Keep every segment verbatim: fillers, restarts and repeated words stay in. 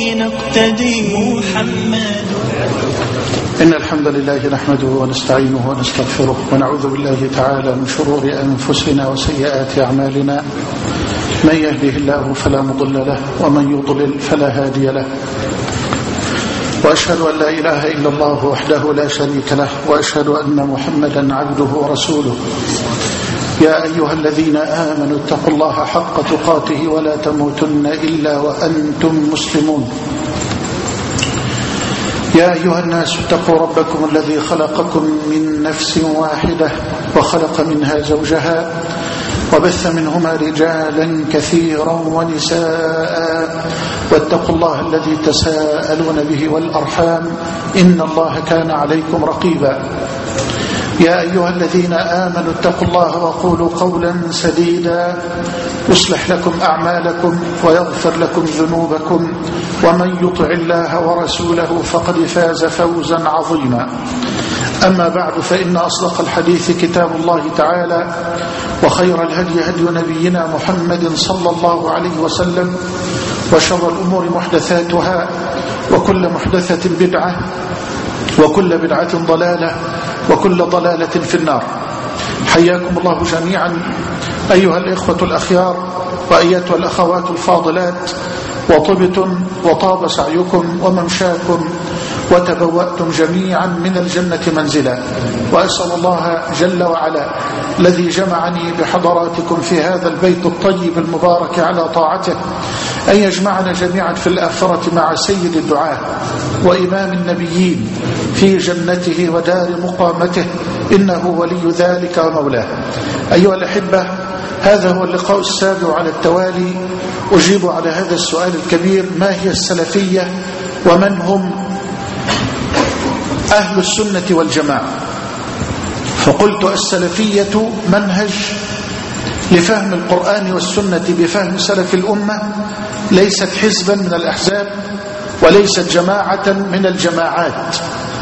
نقتدي محمد. إن الحمد لله نحمده ونستعينه ونستغفره ونعوذ بالله تعالى من شرور أنفسنا وسيئات أعمالنا. من يهده الله فلا مضل له ومن يضلل فلا هادي له، وأشهد أن لا إله إلا الله وحده لا شريك له، وأشهد أن محمدا عبده ورسوله. يا أيها الذين آمنوا اتقوا الله حق تقاته ولا تموتن إلا وأنتم مسلمون. يا أيها الناس اتقوا ربكم الذي خلقكم من نفس واحدة وخلق منها زوجها وبث منهما رجالا كثيرا ونساء، واتقوا الله الذي تساءلون به والأرحام إن الله كان عليكم رقيبا. يا أيها الذين آمنوا اتقوا الله وقولوا قولا سديدا يصلح لكم أعمالكم ويغفر لكم ذنوبكم، ومن يطع الله ورسوله فقد فاز فوزا عظيما. أما بعد، فإن أصدق الحديث كتاب الله تعالى، وخير الهدي هدي نبينا محمد صلى الله عليه وسلم، وشر الأمور محدثاتها، وكل محدثة بدعة، وكل بدعة ضلالة، وكل ضلالة في النار. حياكم الله جميعا أيها الإخوة الأخيار وأيتها الأخوات الفاضلات، وطبتم وطاب سعيكم وممشاكم وتبوأتم جميعا من الجنة منزلا. وأسأل الله جل وعلا الذي جمعني بحضراتكم في هذا البيت الطيب المبارك على طاعته أن يجمعنا جميعا في الآخرة مع سيد الدعاة وإمام النبيين في جنته ودار مقامته، إنه ولي ذلك ومولاه. أيها الأحبة، هذا هو اللقاء السابع على التوالي أجيب على هذا السؤال الكبير: ما هي السلفية ومن هم أهل السنة والجماعة؟ فقلت السلفية منهج لفهم القرآن والسنة بفهم سلف الأمة، ليست حزبا من الأحزاب وليست جماعة من الجماعات.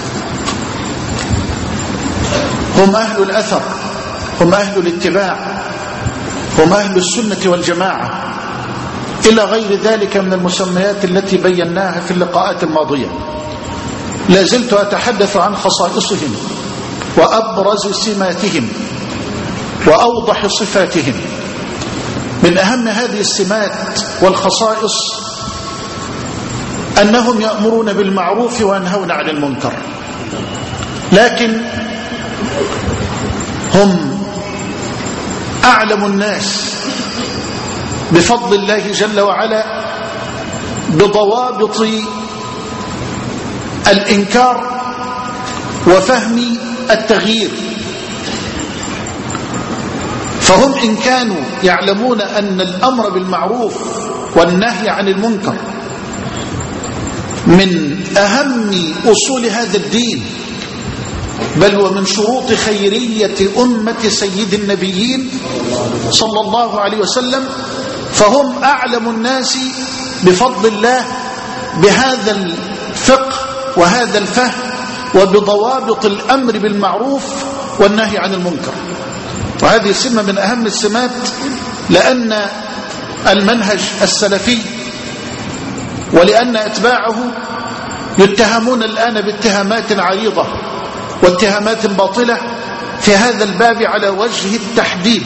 هم أهل الأثر، هم أهل الاتباع، هم أهل السنة والجماعة، إلى غير ذلك من المسميات التي بيناها في اللقاءات الماضية. لا زلت أتحدث عن خصائصهم وأبرز سماتهم وأوضح صفاتهم. من أهم هذه السمات والخصائص أنهم يأمرون بالمعروف وينهون عن المنكر، لكن هم أعلم الناس بفضل الله جل وعلا بضوابط الإنكار وفهم التغيير. فهم إن كانوا يعلمون أن الأمر بالمعروف والنهي عن المنكر من أهم أصول هذا الدين، بل ومن شروط خيرية أمة سيد النبيين صلى الله عليه وسلم، فهم أعلم الناس بفضل الله بهذا الفقه وهذا الفهم وبضوابط الأمر بالمعروف والنهي عن المنكر. وهذه سمة من أهم السمات، لأن المنهج السلفي ولأن أتباعه يتهمون الآن باتهامات عريضة واتهامات باطلة في هذا الباب على وجه التحديد.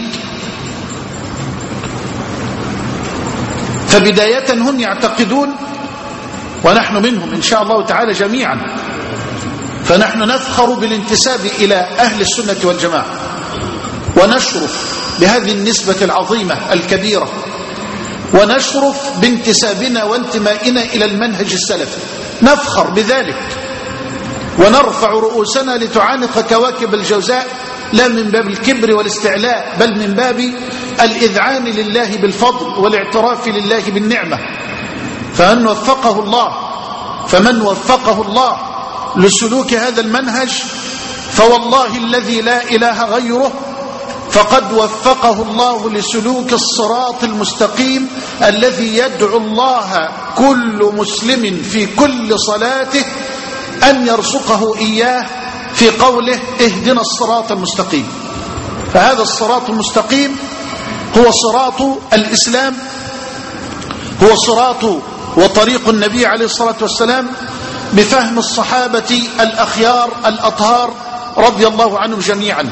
فبداية هم يعتقدون، ونحن منهم إن شاء الله تعالى جميعا، فنحن نفخر بالانتساب إلى أهل السنة والجماعة ونشرف بهذه النسبة العظيمة الكبيرة، ونشرف بانتسابنا وانتمائنا إلى المنهج السلفي، نفخر بذلك ونرفع رؤوسنا لتعانق كواكب الجوزاء، لا من باب الكبر والاستعلاء، بل من باب الإذعان لله بالفضل والاعتراف لله بالنعمة. فمن وفقه الله فمن وفقه الله لسلوك هذا المنهج، فوالله الذي لا إله غيره فقد وفقه الله لسلوك الصراط المستقيم الذي يدعو الله كل مسلم في كل صلاته أن يرزقه إياه في قوله اهدنا الصراط المستقيم. فهذا الصراط المستقيم هو صراط الإسلام، هو صراط وطريق النبي عليه الصلاة والسلام بفهم الصحابة الأخيار الأطهار رضي الله عنهم جميعا،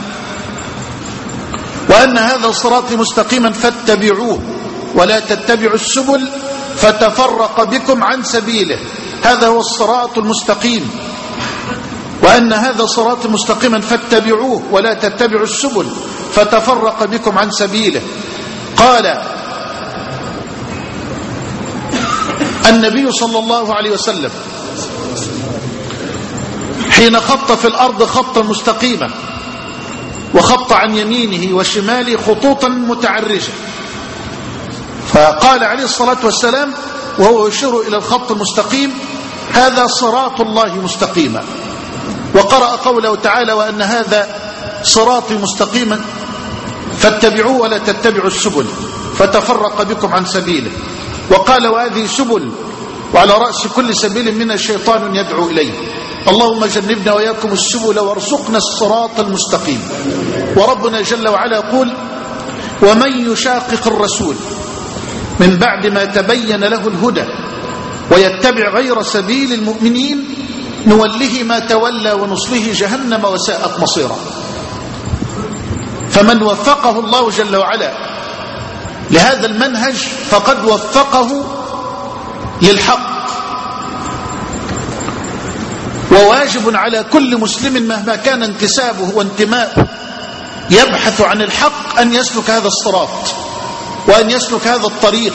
وأن هذا صراطي مستقيما فاتبعوه ولا تتبعوا السبل فتفرق بكم عن سبيله، هذا هو الصراط المستقيم. وأن هذا صراطي مستقيما فاتبعوه ولا تتبعوا السبل فتفرق بكم عن سبيله. قال النبي صلى الله عليه وسلم حين خط في الأرض خطا مستقيما وخط عن يمينه وشماله خطوطا متعرجة، فقال عليه الصلاة والسلام وهو يشير إلى الخط المستقيم: هذا صراط الله مستقيما. وقرأ قوله تعالى: وأن هذا صراطي مستقيما فاتبعوه ولا تتبعوا السبل فتفرق بكم عن سبيله. وقال: وهذه سبل، وعلى رأس كل سبيل من الشيطان يدعو إليه. اللهم جنبنا وإياكم السبل وارزقنا الصراط المستقيم. وربنا جل وعلا يقول: ومن يشاقق الرسول من بعد ما تبين له الهدى ويتبع غير سبيل المؤمنين نوله ما تولى ونصله جهنم وساءت مصيرا. فمن وفقه الله جل وعلا لهذا المنهج فقد وفقه للحق. وواجب على كل مسلم مهما كان انتسابه وانتماءه يبحث عن الحق أن يسلك هذا الصراط وأن يسلك هذا الطريق.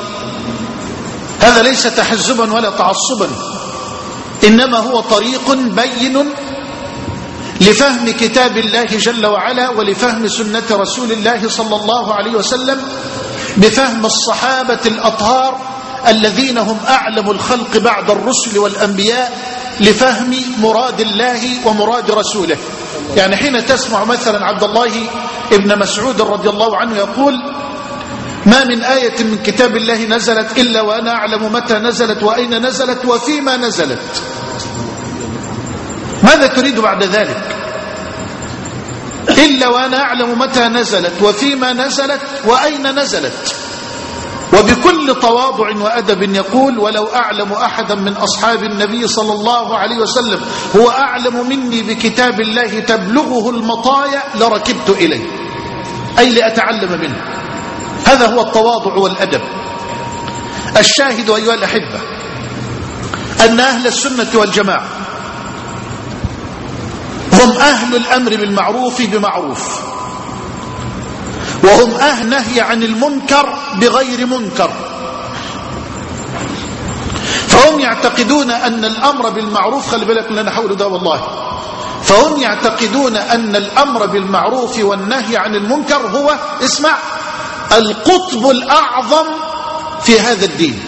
هذا ليس تحزبا ولا تعصبا، إنما هو طريق بين لفهم كتاب الله جل وعلا ولفهم سنة رسول الله صلى الله عليه وسلم بفهم الصحابة الأطهار الذين هم أعلم الخلق بعد الرسل والأنبياء لفهم مراد الله ومراد رسوله. يعني حين تسمع مثلا عبد الله ابن مسعود رضي الله عنه يقول: ما من آية من كتاب الله نزلت إلا وأنا أعلم متى نزلت وأين نزلت وفيما نزلت. ماذا تريد بعد ذلك؟ إلا وأنا أعلم متى نزلت وفيما نزلت وأين نزلت. وبكل تواضع وأدب يقول: ولو أعلم أحدا من أصحاب النبي صلى الله عليه وسلم هو أعلم مني بكتاب الله تبلغه المطايا لركبت إليه، أي لأتعلم منه. هذا هو التواضع والأدب. الشاهد أيها الأحبة أن أهل السنة والجماعة هم أهل الأمر بالمعروف بمعروف، وهم أهل النهي عن المنكر بغير منكر. فهم يعتقدون أن الأمر بالمعروف، خلي بالك لنا حول ده والله، فهم يعتقدون أن الأمر بالمعروف والنهي عن المنكر هو، اسمع، القطب الأعظم في هذا الدين.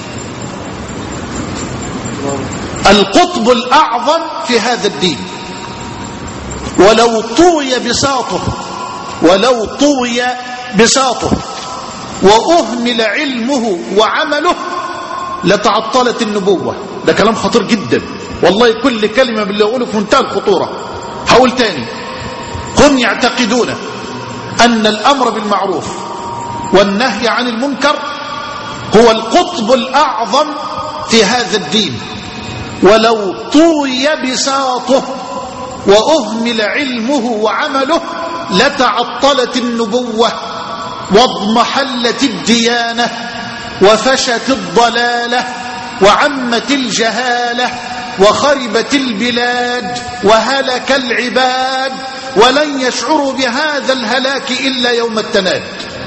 القطب الأعظم في هذا الدين. ولو طوي بساطه ولو طوي بساطه وأهمل علمه وعمله لتعطلت النبوة. ده كلام خطير جدا والله، كل كلمة باللي أقوله في منتهى الخطورة. هقول تاني: هم يعتقدون أن الأمر بالمعروف والنهي عن المنكر هو القطب الأعظم في هذا الدين. ولو طوي بساطه وأهمل علمه وعمله لتعطلت النبوة واضمحلت الديانة وفشت الضلالة وعمت الجهالة وخربت البلاد وهلك العباد، ولن يشعروا بهذا الهلاك إلا يوم التناد.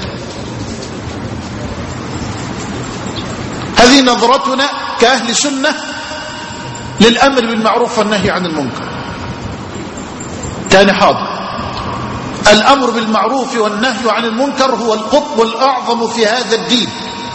هذه نظرتنا كأهل سنة للأمر بالمعروف والنهي عن المنكر. تاني حاضر: الأمر بالمعروف والنهي عن المنكر هو القطب الأعظم في هذا الدين.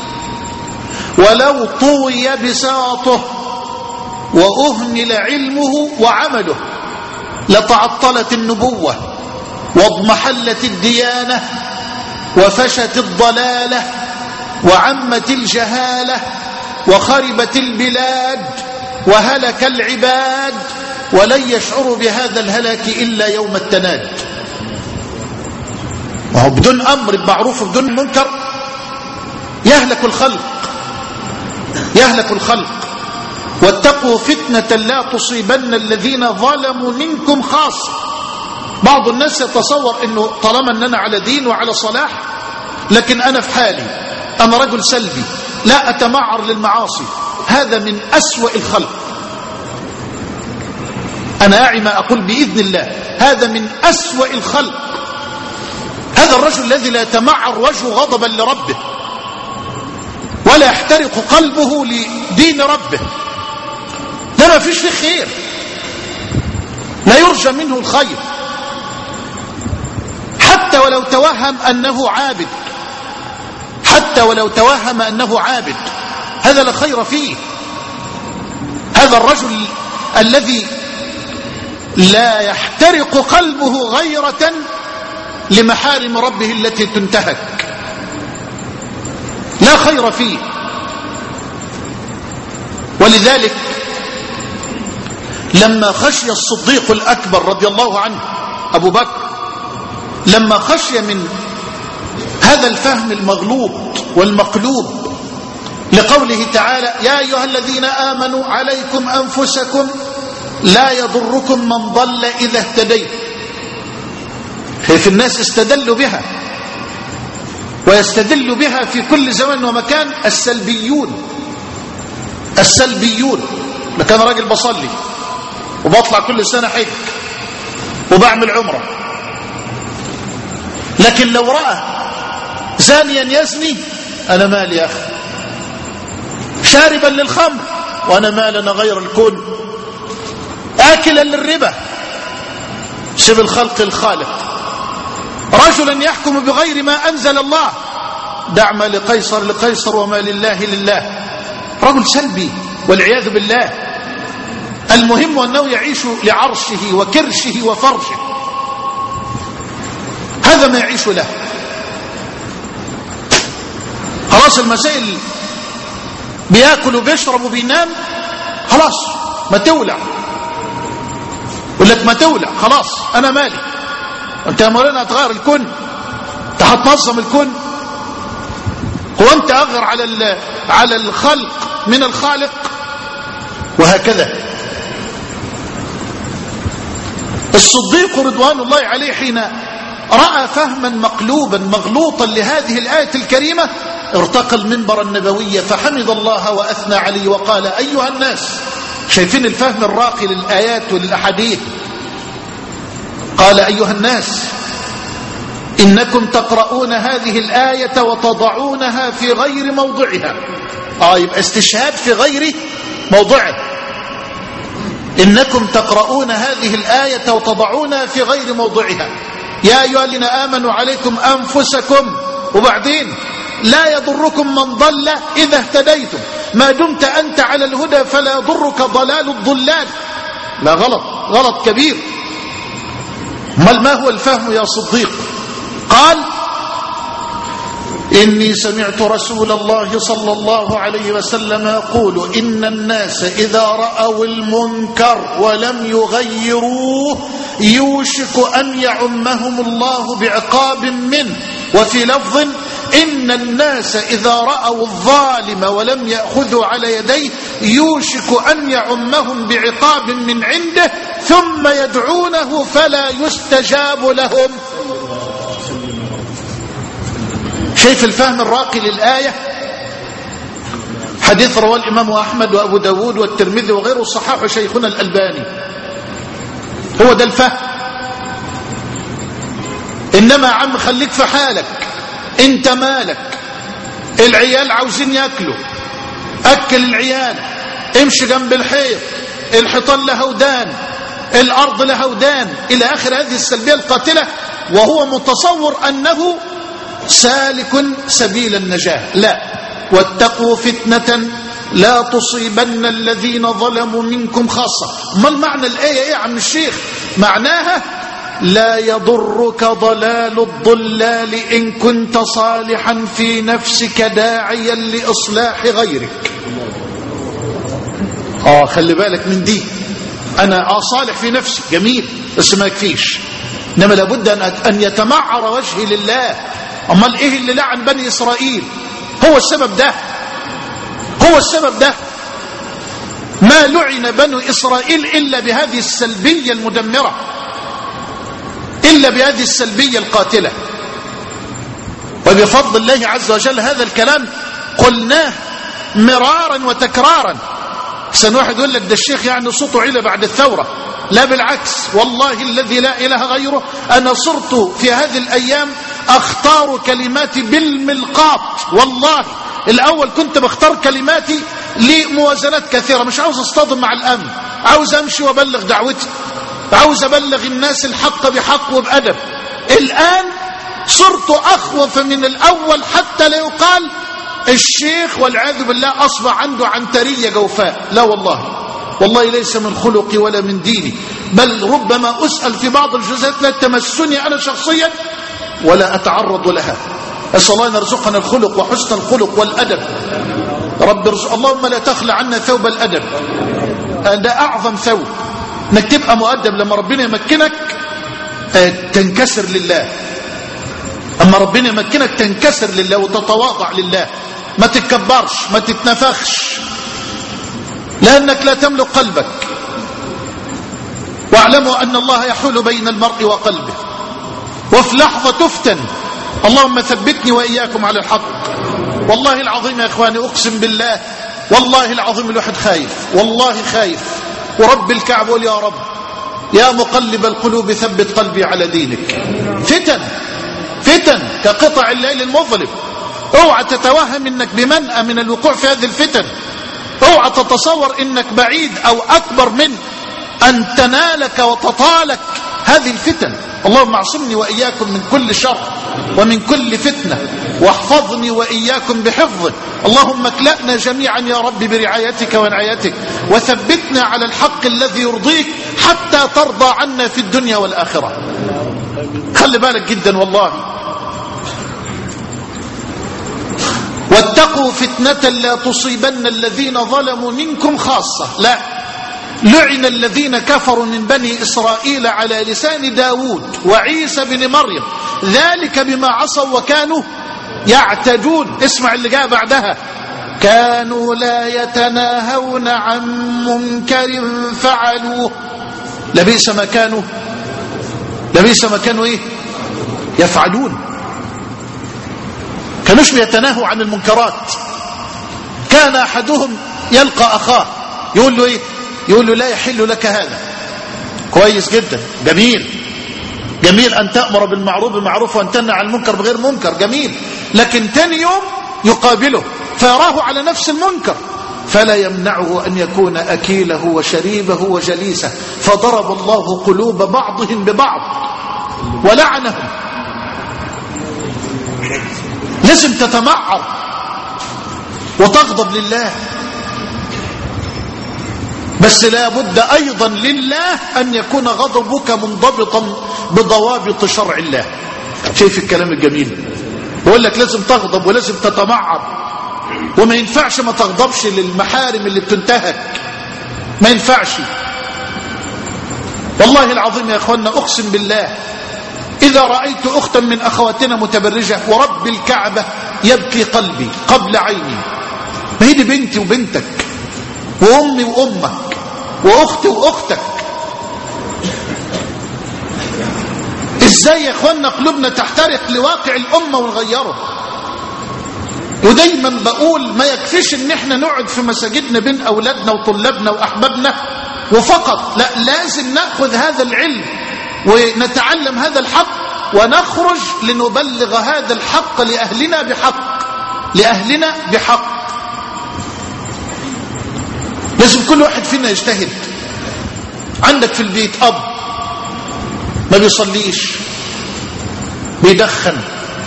ولو طوي بساطه وأهمل علمه وعمله لتعطلت النبوة واضمحلت الديانة وفشت الضلالة وعمت الجهالة وخربت البلاد وهلك العباد، ولن يشعروا بهذا الهلاك إلا يوم التناد. وهو بدون أمر بمعروف وبدون منكر يهلك الخلق. يهلك الخلق. واتقوا فتنة لا تصيبن الذين ظلموا منكم خاصة. بعض الناس يتصور انه طالما اننا على دين وعلى صلاح لكن انا في حالي، انا رجل سلبي لا اتمعر للمعاصي، هذا من أسوأ الخلق. انا اعي ما اقول باذن الله، هذا من أسوأ الخلق. هذا الرجل الذي لا يتمعر وجهه غضبا لربه ولا يحترق قلبه لدين ربه، ده ما فيش فيه خير، لا يرجى منه الخير. حتى ولو توهم أنه عابد، حتى ولو توهم أنه عابد، هذا لا خير فيه. هذا الرجل الذي لا يحترق قلبه غيرة لمحارم ربه التي تنتهك، لا خير فيه. ولذلك لما خشي الصديق الأكبر رضي الله عنه أبو بكر، لما خشي من هذا الفهم المغلوط والمقلوب لقوله تعالى يا أيها الذين آمنوا عليكم أنفسكم لا يضركم من ضل إذا اهتديت، في الناس استدلوا بها ويستدل بها في كل زمان ومكان السلبيون. السلبيون لكن راجل بصلي وبطلع كل سنة حج وبعمل عمرة، لكن لو رأى زانيا يزني أنا مالي يا أخي، شاربا للخمر وأنا مالنا غير الكون، آكلا للربا سب الخلق الخالق، رجلا يحكم بغير ما أنزل الله دع ما لقيصر لقيصر وما لله لله، رجل سلبي والعياذ بالله. المهم أنه يعيش لعرشه وكرشه وفرشه، هذا ما يعيش له. خلاص المسائل بياكل وبيشرب وبينام، خلاص ما تولع، يقول لك ما تولع خلاص أنا مالي، وانت يا مولانا هتغير الكون، انت هتنظم الكون، وانت أغر على على الخلق من الخالق، وهكذا. الصديق رضوان الله عليه حين رأى فهما مقلوبا مغلوطا لهذه الآية الكريمة ارتقى المنبر النبوي فحمد الله وأثنى عليه وقال أيها الناس، شايفين الفهم الراقي للآيات وللأحاديث، قال أيها الناس إنكم تقرؤون هذه الآية وتضعونها في غير موضعها. آه يبقى استشهاد في غير موضعه. إنكم تقرؤون هذه الآية وتضعونها في غير موضعها. يا أيها الذين آمنوا عليكم أنفسكم، وبعدين لا يضركم من ضل إذا اهتديتم، ما دمت أنت على الهدى فلا يضرك ضلال الضلال. لا، غلط، غلط كبير. ما هو الفهم يا صديق؟ قال إني سمعت رسول الله صلى الله عليه وسلم يقول إن الناس إذا رأوا المنكر ولم يغيروه يوشك أن يعمهم الله بعقاب منه. وفي لفظ إن الناس إذا رأوا الظالم ولم يأخذوا على يديه يوشك أن يعمهم بعقاب من عنده ثم يدعونه فلا يستجاب لهم. شايف الفهم الراقي للآية؟ حديث رواه الإمام أحمد وأبو داود والترمذي وغيره، صححه شيخنا الألباني. هو ده الفهم. إنما عم خليك في حالك، انت مالك، العيال عاوزين ياكلوا أكل العيال، امشي جنب الحيط، الحيطان له ودان، الأرض له ودان، إلى آخر هذه السلبية القاتلة، وهو متصور أنه سالك سبيل النجاة. لا، واتقوا فتنة لا تصيبن الذين ظلموا منكم خاصة. ما المعنى الآية ايه يا عم الشيخ؟ معناها لا يضرك ضلال الضلال إن كنت صالحا في نفسك داعيا لإصلاح غيرك. آه خلي بالك من دي، أنا آه صالح في نفسي جميل بس ما يكفيش، إنما لابد أن يتمعر وجهي لله. أمال إيه اللي لعن بني إسرائيل؟ هو السبب ده، هو السبب ده. ما لعن بنو إسرائيل إلا بهذه السلبية المدمرة، إلا بهذه السلبية القاتلة. وبفضل الله عز وجل هذا الكلام قلناه مرارا وتكرارا. سن واحد يقول لك ده الشيخ يعني صوته علا بعد الثورة. لا بالعكس، والله الذي لا إله غيره، أنا صرت في هذه الأيام أختار كلماتي بالملقاط. والله الأول كنت بختار كلماتي لموازنات كثيرة، مش عاوز اصطدم مع الأمن، عاوز أمشي وأبلغ دعوتي، عاوز أبلغ الناس الحق بحق وبأدب. الآن صرت أخوف من الأول حتى لا يقال الشيخ والعياذ بالله أصبح عنده عنترية جوفاء. لا والله، والله ليس من خلقي ولا من ديني، بل ربما أسأل في بعض الجزئيات لا تمسني أنا شخصيا ولا أتعرض لها. أسأل الله أن يرزقنا الخلق وحسن الخلق والأدب. رب رزق. اللهم لا تخلع عنا ثوب الأدب، ده أعظم ثوب، انك تبقى مؤدب. لما ربنا يمكنك تنكسر لله، اما ربنا يمكنك تنكسر لله وتتواضع لله، ما تتكبرش، ما تتنفخش، لأنك لا تملك قلبك. واعلموا أن الله يحول بين المرء وقلبه، وفي لحظة تفتن. اللهم ثبتني وإياكم على الحق. والله العظيم يا إخواني، أقسم بالله، والله العظيم الواحد خايف، والله خايف، ورب الكعب قول يا رب يا مقلب القلوب ثبت قلبي على دينك. فتن فتن كقطع الليل المظلم. اوعى تتوهم انك بمنأى من الوقوع في هذه الفتن، اوعى تتصور انك بعيد او اكبر من ان تنالك وتطالك هذه الفتن. اللهم اعصمني واياكم من كل شر ومن كل فتنة، واحفظني واياكم بحفظك. اللهم اكلأنا جميعا يا رب برعايتك ونعايتك، وثبتنا على الحق الذي يرضيك حتى ترضى عنا في الدنيا والآخرة. خلي بالك جدا والله. واتقوا فتنة لا تصيبن الذين ظلموا منكم خاصة. لا، لعن الذين كفروا من بني إسرائيل على لسان داود وعيسى بن مريم، ذلك بما عصوا وكانوا يعتدون. اسمع اللي جاء بعدها، كانوا لا يتناهون عن منكر فعلوه لبئس ما كانوا لبئس ما كانوا ايه يفعلون. كانوش بيتناهوا عن المنكرات. كان احدهم يلقى اخاه يقول له ايه يقول له لا يحل لك هذا. كويس جدا، جميل جميل ان تأمر بالمعروف بالمعروف وان تنهى عن المنكر بغير منكر، جميل. لكن تاني يوم يقابله فيراه على نفس المنكر، فلا يمنعه أن يكون أكيله وشريبه وجليسه. فضرب الله قلوب بعضهم ببعض ولعنهم. لازم تتمعر وتغضب لله، بس لا بد أيضا لله أن يكون غضبك منضبطا بضوابط شرع الله. شايف الكلام الجميل؟ بقول لك لازم تغضب ولازم تتمعر، وما ينفعش ما تغضبش للمحارم اللي بتنتهك، ما ينفعش. والله العظيم يا اخوانا، اقسم بالله اذا رأيت اختا من اخواتنا متبرجة ورب الكعبة يبكي قلبي قبل عيني. ما هي دي بنتي وبنتك وامي وامك واختي واختك. ازاي يا اخوانا قلوبنا تحترق لواقع الامة ونغيره؟ ودايما بقول ما يكفيش ان احنا نقعد في مساجدنا بين اولادنا وطلابنا واحبابنا وفقط، لا، لازم ناخذ هذا العلم ونتعلم هذا الحق ونخرج لنبلغ هذا الحق لاهلنا بحق لاهلنا بحق. لازم كل واحد فينا يجتهد. عندك في البيت اب ما بيصليش، بيدخن،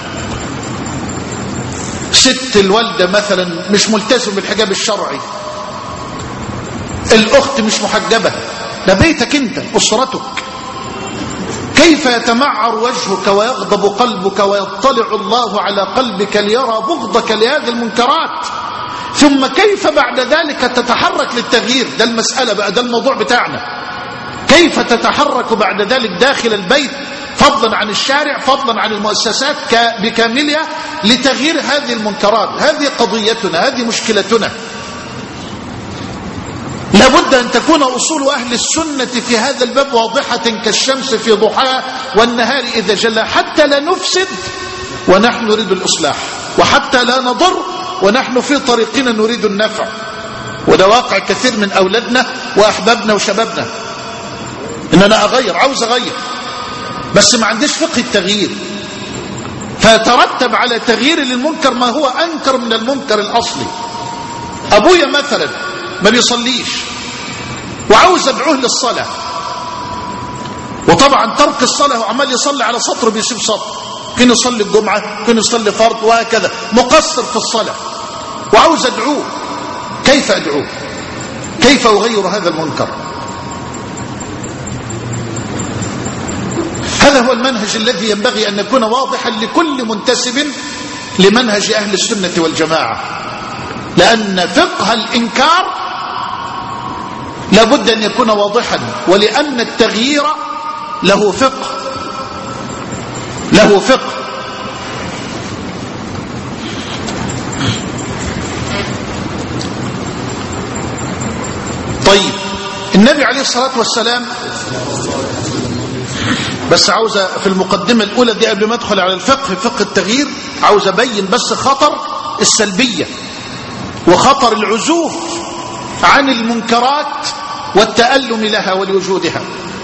ست الوالدة مثلا مش ملتزم بالحجاب الشرعي، الأخت مش محجبة، ده بيتك انت، أسرتك. كيف يتمعر وجهك ويغضب قلبك ويطلع الله على قلبك ليرى بغضك لهذه المنكرات؟ ثم كيف بعد ذلك تتحرك للتغيير؟ ده المسألة بقى، ده الموضوع بتاعنا. كيف تتحرك بعد ذلك داخل البيت، فضلا عن الشارع، فضلا عن المؤسسات بكاملها، لتغيير هذه المنكرات؟ هذه قضيتنا، هذه مشكلتنا. لابد أن تكون أصول أهل السنة في هذا الباب واضحة كالشمس في ضحاها والنهار إذا جلى، حتى لا نفسد ونحن نريد الإصلاح، وحتى لا نضر ونحن في طريقنا نريد النفع. وده واقع كثير من أولادنا وأحبابنا وشبابنا، إن أنا أغير، عاوز أغير، بس ما عنديش فقه التغيير، فيترتب على تغيير للمنكر ما هو أنكر من المنكر الأصلي. أبويا مثلا ما بيصليش وعاوز أدعوه للصلاة، وطبعا ترك الصلاة وعمال يصلي على سطر بيسيب سطر، كان يصلي الجمعة، كان يصلي فرض، وهكذا مقصر في الصلاة، وعاوز أدعوه. كيف أدعوه؟ كيف أغير هذا المنكر؟ هذا هو المنهج الذي ينبغي أن يكون واضحا لكل منتسب لمنهج أهل السنة والجماعة، لأن فقه الإنكار لابد أن يكون واضحا، ولأن التغيير له فقه، له فقه. طيب، النبي عليه الصلاة والسلام، بس عاوز في المقدمة الأولى دي قبل ما أدخل على الفقه، فقه التغيير، عاوز أبين بس خطر السلبية وخطر العزوف عن المنكرات والتألم لها ولوجودها.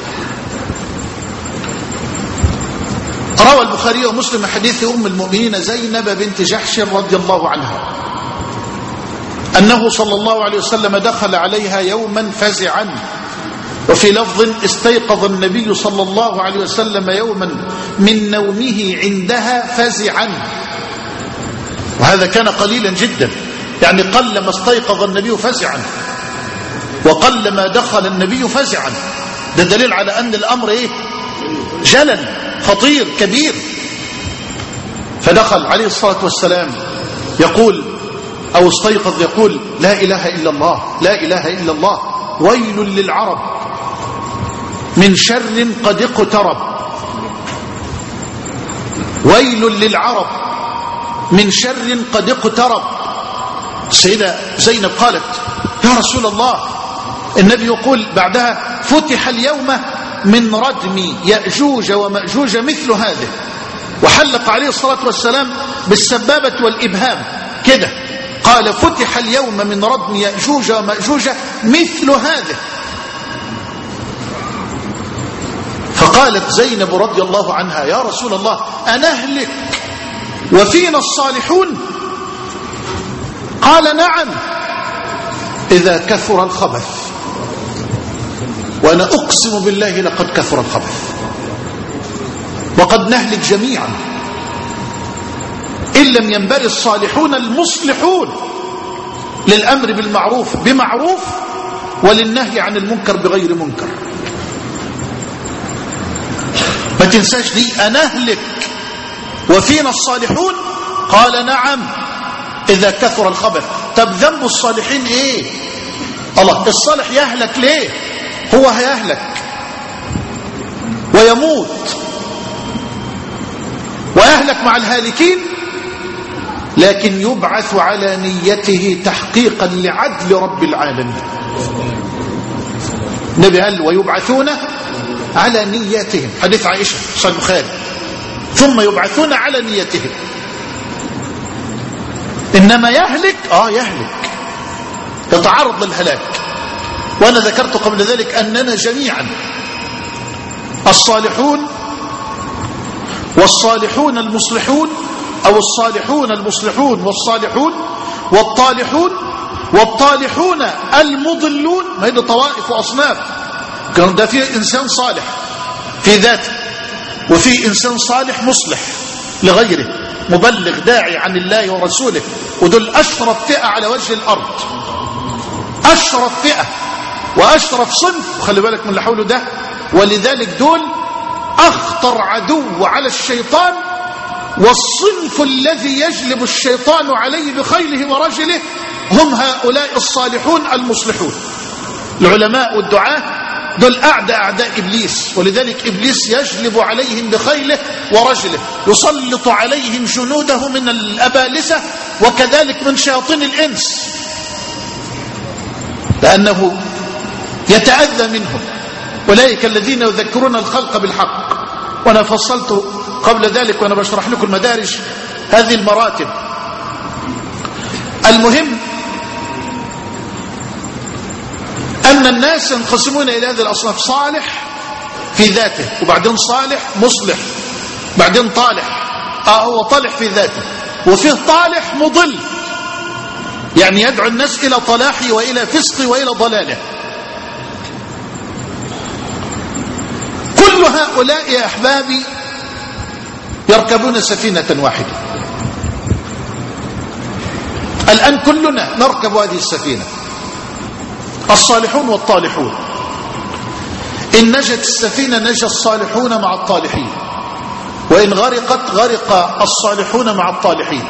روى البخاري ومسلم حديث أم المؤمنين زينب بنت جحش رضي الله عنها أنه صلى الله عليه وسلم دخل عليها يوما فزعا، وفي لفظ استيقظ النبي صلى الله عليه وسلم يوما من نومه عندها فزعا، وهذا كان قليلا جدا، يعني قل ما استيقظ النبي فزعا وقل ما دخل النبي فزعا. ده دليل على أن الأمر إيه؟ جلل خطير كبير. فدخل عليه الصلاة والسلام يقول أو استيقظ يقول لا إله إلا الله، لا إله إلا الله، ويل للعرب من شر قد اقترب، ويل للعرب من شر قد اقترب. السيدة زينب قالت يا رسول الله، النبي يقول بعدها فتح اليوم من ردم يأجوج ومأجوج مثل هذه، وحلق عليه الصلاة والسلام بالسبابة والإبهام كده، قال فتح اليوم من ردم يأجوج ومأجوج مثل هذه. فقالت زينب رضي الله عنها يا رسول الله أنهلك وفينا الصالحون؟ قال نعم إذا كثر الخبث، وأنا أقسم بالله لقد كثر الخبث وقد نهلك جميعا إن لم ينبري الصالحون المصلحون للأمر بالمعروف بمعروف وللنهي عن المنكر بغير منكر. ما تنساش دي، أنهلك وفينا الصالحون، قال نعم إذا كثر الخبث. طب ذنب الصالحين إيه؟ الله، الصالح يهلك ليه؟ هو هيهلك ويموت ويهلك مع الهالكين، لكن يبعث على نيته تحقيقا لعدل رب العالمين. النبي قال ويبعثون على نياتهم، حديث عائشة صحيح البخاري، ثم يبعثون على نيتهم. إنما يهلك آه يهلك يتعرض للهلاك. وأنا ذكرت قبل ذلك أننا جميعا الصالحون والصالحون المصلحون، أو الصالحون المصلحون والصالحون والطالحون والطالحون المضلون، ما هي طوائف وأصناف. كان ده فيه إنسان صالح في ذاته، وفيه إنسان صالح مصلح لغيره، مبلغ داعي عن الله ورسوله، ودول أشرف فئة على وجه الأرض، أشرف فئة وأشرف صنف، خلي بالك من اللي حوله ده. ولذلك دول أخطر عدو على الشيطان، والصنف الذي يجلب الشيطان عليه بخيله ورجله هم هؤلاء الصالحون المصلحون. العلماء والدعاة دول أعداء أعداء إبليس، ولذلك إبليس يجلب عليهم بخيله ورجله، يسلط عليهم جنوده من الأبالسة وكذلك من شياطين الإنس، لأنه يتأذى منهم. أولئك الذين يذكرون الخلق بالحق. وأنا فصلت قبل ذلك وأنا بشرح لكم المدارج هذه المراتب. المهم أن الناس ينقسمون إلى هذه الأصناف: صالح في ذاته، وبعدين صالح مصلح، بعدين طالح. آه هو طالح في ذاته، وفيه طالح مضل، يعني يدعو الناس إلى طلاحه وإلى فسقه وإلى ضلاله. كل هؤلاء يا أحبابي يركبون سفينة واحدة. الآن كلنا نركب هذه السفينة، الصالحون والطالحون. إن نجت السفينة نجى الصالحون مع الطالحين، وإن غرقت غرق الصالحون مع الطالحين.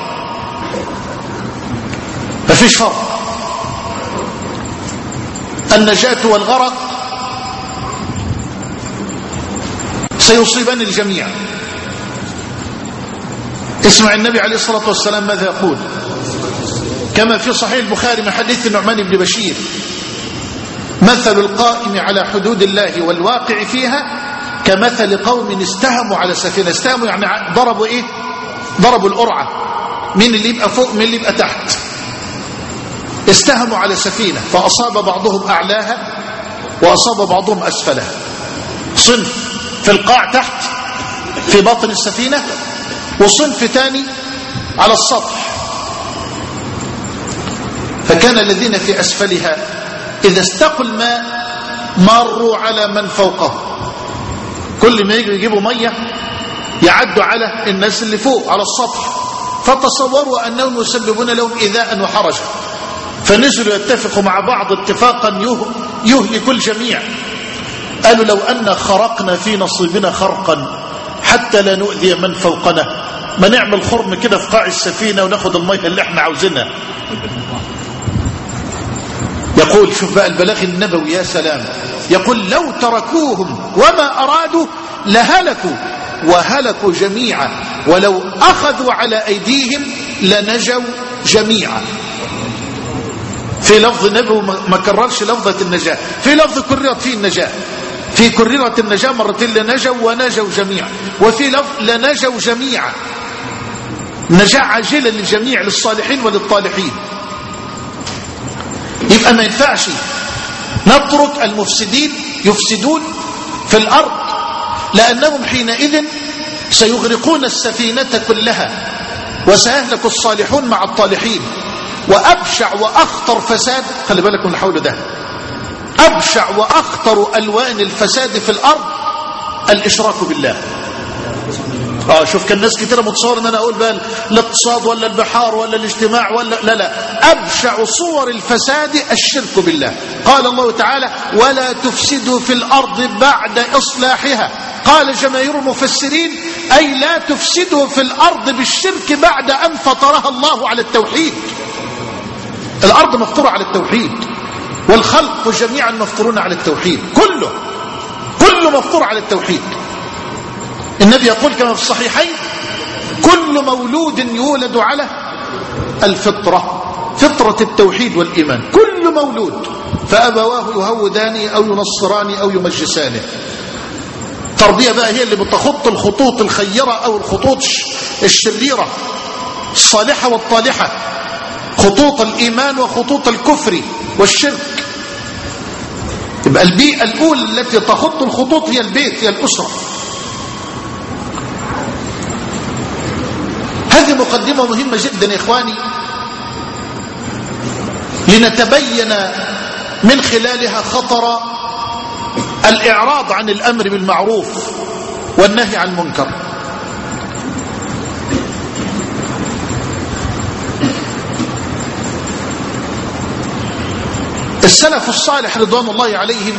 ما فيش فرق. النجاة والغرق سيصيبان الجميع. اسمع النبي عليه الصلاة والسلام ماذا يقول، كما في صحيح البخاري من حديث النعمان بن بشير: مثل القائم على حدود الله والواقع فيها كمثل قوم استهموا على سفينة. استهموا يعني ضربوا ايه؟ ضربوا القرعة، مين اللي يبقى فوق مين اللي يبقى تحت. استهموا على سفينة فأصاب بعضهم أعلاها وأصاب بعضهم أسفلها. صنف في القاع تحت في باطن السفينة، وصنف ثاني على السطح. فكان الذين في أسفلها إذا استقوا الماء مروا على من فوقه. كل ما يجوا يجيبوا مية يعدوا على الناس اللي فوق على السطح، فتصوروا أنهم يسببون لهم إيذاء وحرجا، فنزلوا يتفقوا مع بعض اتفاقا يهلك الجميع. قالوا: لو أن خرقنا في نصيبنا خرقا حتى لا نؤذي من فوقنا، ما نعمل خرم كده في قاع السفينة وناخد المية اللي احنا عاوزينها. يقول شوف بقى البلاغ النبوي يا سلام، يقول: لو تركوهم وما أرادوا لهلكوا وهلكوا جميعا، ولو أخذوا على أيديهم لنجوا جميعا. في لفظ النبي ما كررش لفظة النجاة، في لفظ كررت فيه النجاة، في كررت النجاة مرتين: لنجوا ونجوا جميعا، وفي لفظ لنجوا جميعا، نجاة عاجلة للجميع، للصالحين وللطالحين. يبقى ما ينفعش نترك المفسدين يفسدون في الأرض، لأنهم حينئذ سيغرقون السفينة كلها، وسيهلك الصالحون مع الطالحين. وأبشع وأخطر فساد، خلي بالك من الحول ده، أبشع وأخطر ألوان الفساد في الأرض الإشراك بالله. آه شوف كان ناس كتيرة متصور ان انا اقول بقى الاقتصاد ولا البحار ولا الاجتماع ولا لا لا ابشع صور الفساد الشرك بالله. قال الله تعالى: ولا تفسدوا في الارض بعد اصلاحها. قال جماهير المفسرين: اي لا تفسدوا في الارض بالشرك بعد ان فطرها الله على التوحيد. الارض مفطورة على التوحيد، والخلق جميعا مفطورون على التوحيد، كله كله مفطور على التوحيد. النبي يقول كما في الصحيحين: كل مولود يولد على الفطرة، فطرة التوحيد والإيمان، كل مولود، فأبواه يهودانه أو ينصرانه أو يمجسانه. التربية بقى هي اللي بتخط الخطوط الخيرة أو الخطوط الشريرة، الصالحة والطالحة، خطوط الإيمان وخطوط الكفر والشرك. يبقى البيئة الأولى التي تخط الخطوط هي البيت، هي الأسرة. هذه مقدمة مهمة جدا يا إخواني، لنتبين من خلالها خطر الإعراض عن الأمر بالمعروف والنهي عن المنكر. السلف الصالح رضوان الله عليهم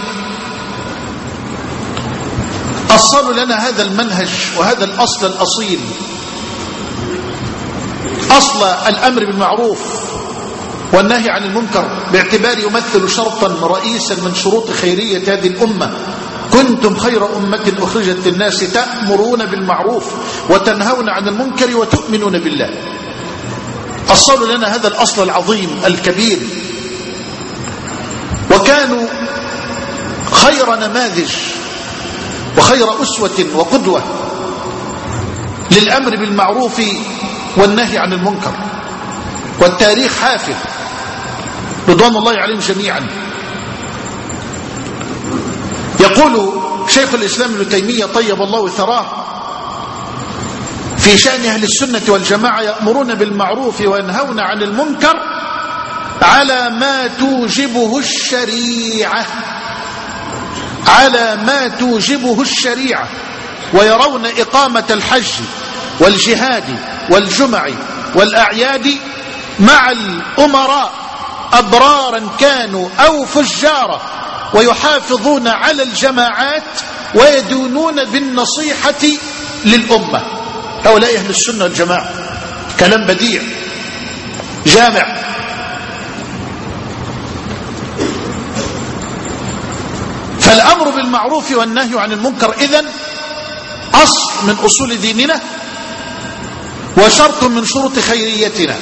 أصلوا لنا هذا المنهج وهذا الأصل الأصيل، أصل الأمر بالمعروف والنهي عن المنكر، باعتبار يمثل شرطا رئيسا من شروط خيرية هذه الأمة. كنتم خير أمة أخرجت للناس تأمرون بالمعروف وتنهون عن المنكر وتؤمنون بالله. أصلوا لنا هذا الأصل العظيم الكبير، وكانوا خير نماذج وخير أسوة وقدوة للأمر بالمعروف والنهي عن المنكر، والتاريخ حافل رضوان الله عليهم جميعا. يقول شيخ الإسلام ابن تيمية طيب الله ثراه في شأن أهل السنة والجماعة: يأمرون بالمعروف وينهون عن المنكر على ما توجبه الشريعة، على ما توجبه الشريعة، ويرون إقامة الحج والجهاد والجمع والأعياد مع الأمراء أبرارا كانوا أو فجارا، ويحافظون على الجماعات ويدونون بالنصيحة للأمة. هؤلاء أهل السنة والجماعة. كلام بديع جامع. فالأمر بالمعروف والنهي عن المنكر إذن أصل من أصول ديننا وشرط من شروط خيريتنا.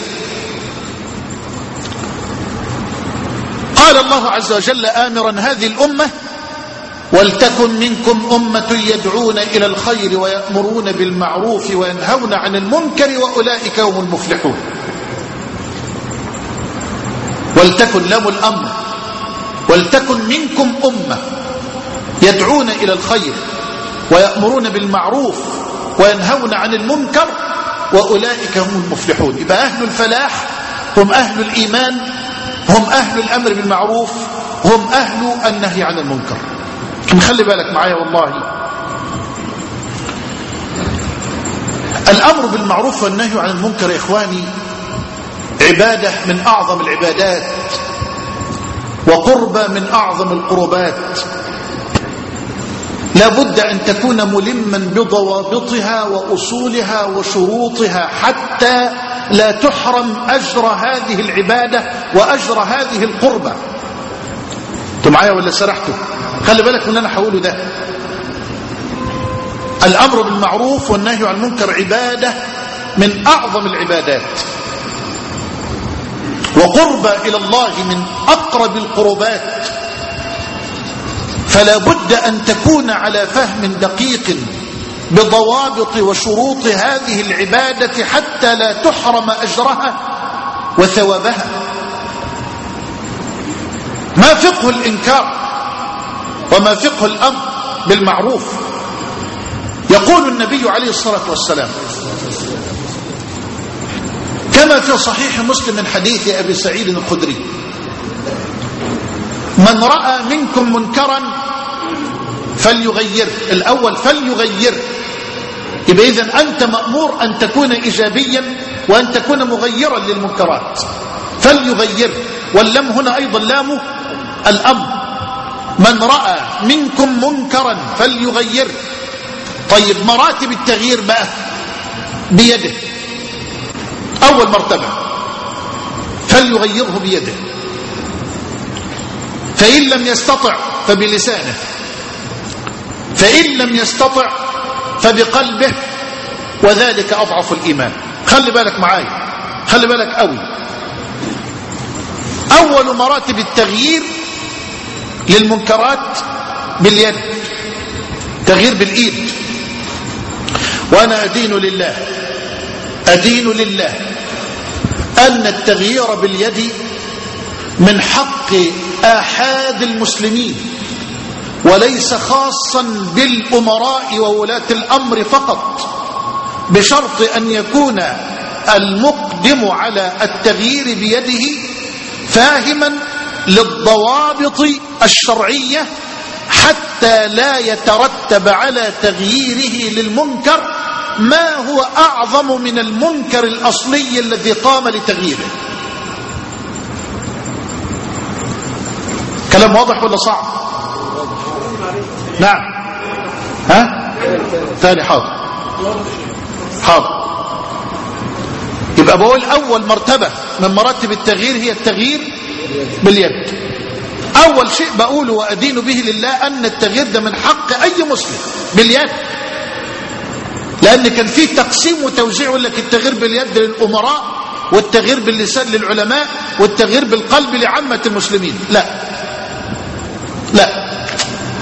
قال الله عز وجل آمرا هذه الأمة: ولتكن منكم أمة يدعون إلى الخير ويأمرون بالمعروف وينهون عن المنكر وأولئك هم المفلحون. ولتكن لام الأمر، ولتكن منكم أمة يدعون إلى الخير ويأمرون بالمعروف وينهون عن المنكر وأولئك هم المفلحون. يبقى أهل الفلاح هم أهل الإيمان، هم أهل الأمر بالمعروف، هم أهل النهي عن المنكر. خلي بالك معايا والله، الأمر بالمعروف والنهي عن المنكر يا إخواني عبادة من أعظم العبادات وقربة من أعظم القربات، لا بد أن تكون ملما بضوابطها وأصولها وشروطها حتى لا تحرم أجر هذه العبادة وأجر هذه القربة. انتوا معايا ولا سرحتوا؟ خلي بالك من اللي أنا هقوله ده. الأمر بالمعروف والنهي عن المنكر عبادة من أعظم العبادات وقربة إلى الله من أقرب القربات، فلا بد أن تكون على فهم دقيق بضوابط وشروط هذه العبادة حتى لا تحرم أجرها وثوابها. ما فقه الإنكار وما فقه الأمر بالمعروف؟ يقول النبي عليه الصلاة والسلام كما في صحيح مسلم من حديث أبي سعيد الخدري: من رأى منكم منكرا فليغير. الأول فليغير، يبقى إذن أنت مأمور أن تكون إيجابيا وأن تكون مغيرا للمنكرات. فليغير، واللام هنا أيضا لام الأمر. من رأى منكم منكرا فليغير. طيب مراتب التغيير بقى بيده. أول مرتبة فليغيره بيده، فإن لم يستطع فبلسانه، فإن لم يستطع فبقلبه، وذلك أضعف الإيمان. خلي بالك معايا، خلي بالك قوي. أول مراتب التغيير للمنكرات باليد، تغيير بالإيد. وأنا أدين لله أدين لله أن التغيير باليد من حق آحاد المسلمين، وليس خاصا بالأمراء وولاة الأمر فقط، بشرط أن يكون المقدم على التغيير بيده فاهما للضوابط الشرعية حتى لا يترتب على تغييره للمنكر ما هو أعظم من المنكر الأصلي الذي قام لتغييره. كلام واضح ولا صعب؟ نعم. ها؟ ثاني حاضر حاضر. يبقى بقول أول مرتبة من مراتب التغيير هي التغيير باليد. أول شيء بقوله وأدين به لله أن التغيير ده من حق أي مسلم باليد، لأن كان فيه تقسيم وتوزيع، يقول لك التغيير باليد للأمراء والتغيير باللسان للعلماء والتغيير بالقلب لعامة المسلمين. لا لا،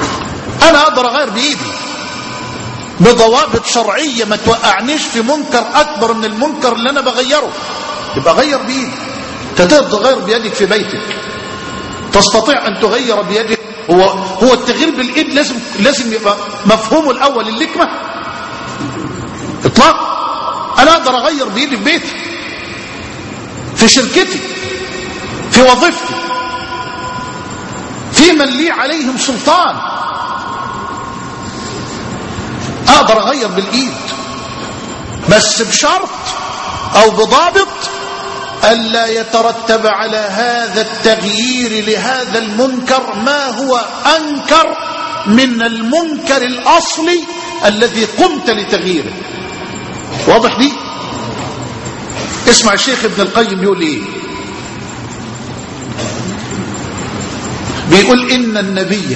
انا اقدر اغير بايدي بضوابط شرعيه ما توقعنيش في منكر اكبر من المنكر اللي انا بغيره، يبقى غير بايدي. تقدر تغير بيدك في بيتك، تستطيع ان تغير بيدك. هو هو التغيير بالايد لازم لازم يبقى مفهومه الاول اللكمه اطلاق. انا اقدر اغير بايدي في بيتي، في شركتي، في وظيفتي، في من لي عليهم سلطان، اقدر اغير بالايد، بس بشرط او بضابط الا يترتب على هذا التغيير لهذا المنكر ما هو انكر من المنكر الاصلي الذي قمت لتغييره. واضح دي؟ اسمع الشيخ ابن القيم يقول ايه. بيقول ان النبي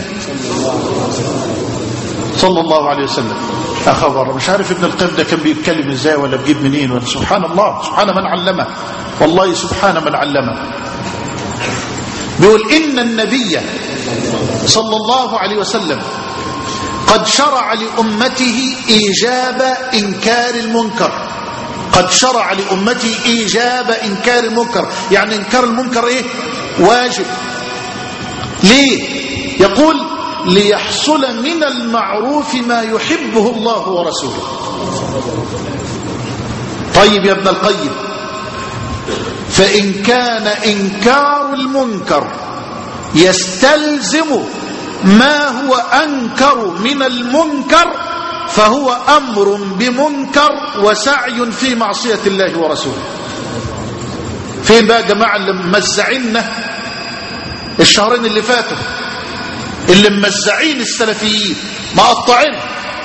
صلى الله عليه وسلم أخبر. مش عارف ابن القيم ده كان بيتكلم ازاي ولا بيجيب منين ولا. سبحان الله، سبحان من علمه، والله سبحان من علمه. بيقول إن النبي صلى الله عليه وسلم قد شرع لأمته إيجاب إنكار المنكر. قد شرع لأمته إيجاب إنكار المنكر، يعني إنكار المنكر إيه؟ واجب. ليه؟ يقول ليحصل من المعروف ما يحبه الله ورسوله. طيب يا ابن القيم، فإن كان إنكار المنكر يستلزم ما هو أنكر من المنكر فهو أمر بمنكر وسعي في معصية الله ورسوله. فين بقى جماعة اللي ممزعيننا الشهرين اللي فاتوا، اللي ممزعين السلفيين مقطعين،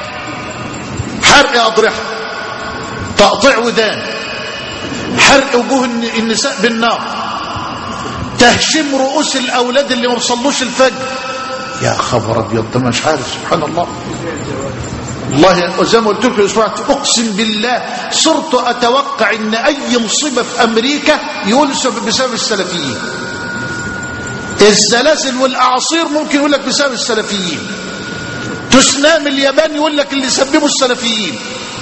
حرق أضرحة، تقطيع ودان، حرق وجوه النساء بالنار، تهشيم رؤوس الأولاد اللي ما وصلوش الفجر. يا خبر أبيض، ده مش عارف. سبحان الله، والله زي ما قلت لكم الأسبوع، أقسم بالله صرت أتوقع إن أي مصيبة في أمريكا يقول بسبب السلفيين. الزلازل والأعاصير ممكن يقول لك بسبب السلفيين، تسونامي اليابان يقول لك اللي سببوا السلفيين.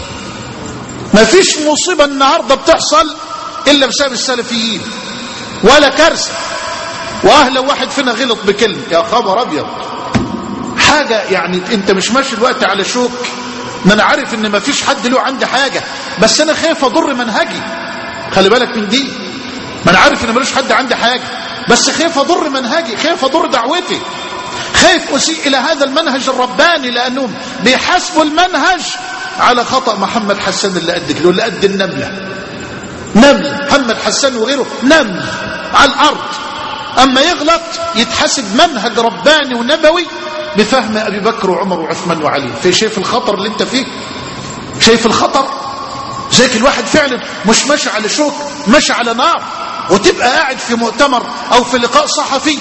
ما فيش مصيبة النهاردة بتحصل إلا بسبب السلفيين، ولا كارثة. وأهلا واحد فينا غلط بكلمة، يا خبر أبيض، حاجة يعني أنت مش ماشي الوقت على شوك. ما أنا عارف إن ما فيش حد له عندي حاجة، بس أنا خايف أضر منهجي. خلي بالك من دي. ما أنا عارف إن ملوش حد عندي حاجة، بس خايف أضر منهجي، خايف أضر دعوتي، خايف أسيء إلى هذا المنهج الرباني، لأنهم بيحاسبوا المنهج على خطأ محمد حسان اللي قد كده، اللي قد النملة. نمل محمد حسان وغيره نمل على الأرض، أما يغلط يتحاسب منهج رباني ونبوي بفهم أبي بكر وعمر وعثمان وعلي. في شايف الخطر اللي انت فيه؟ شايف الخطر؟ زيك الواحد فعلا مش ماشي على شوك، ماشي على نار، وتبقى قاعد في مؤتمر أو في لقاء صحفي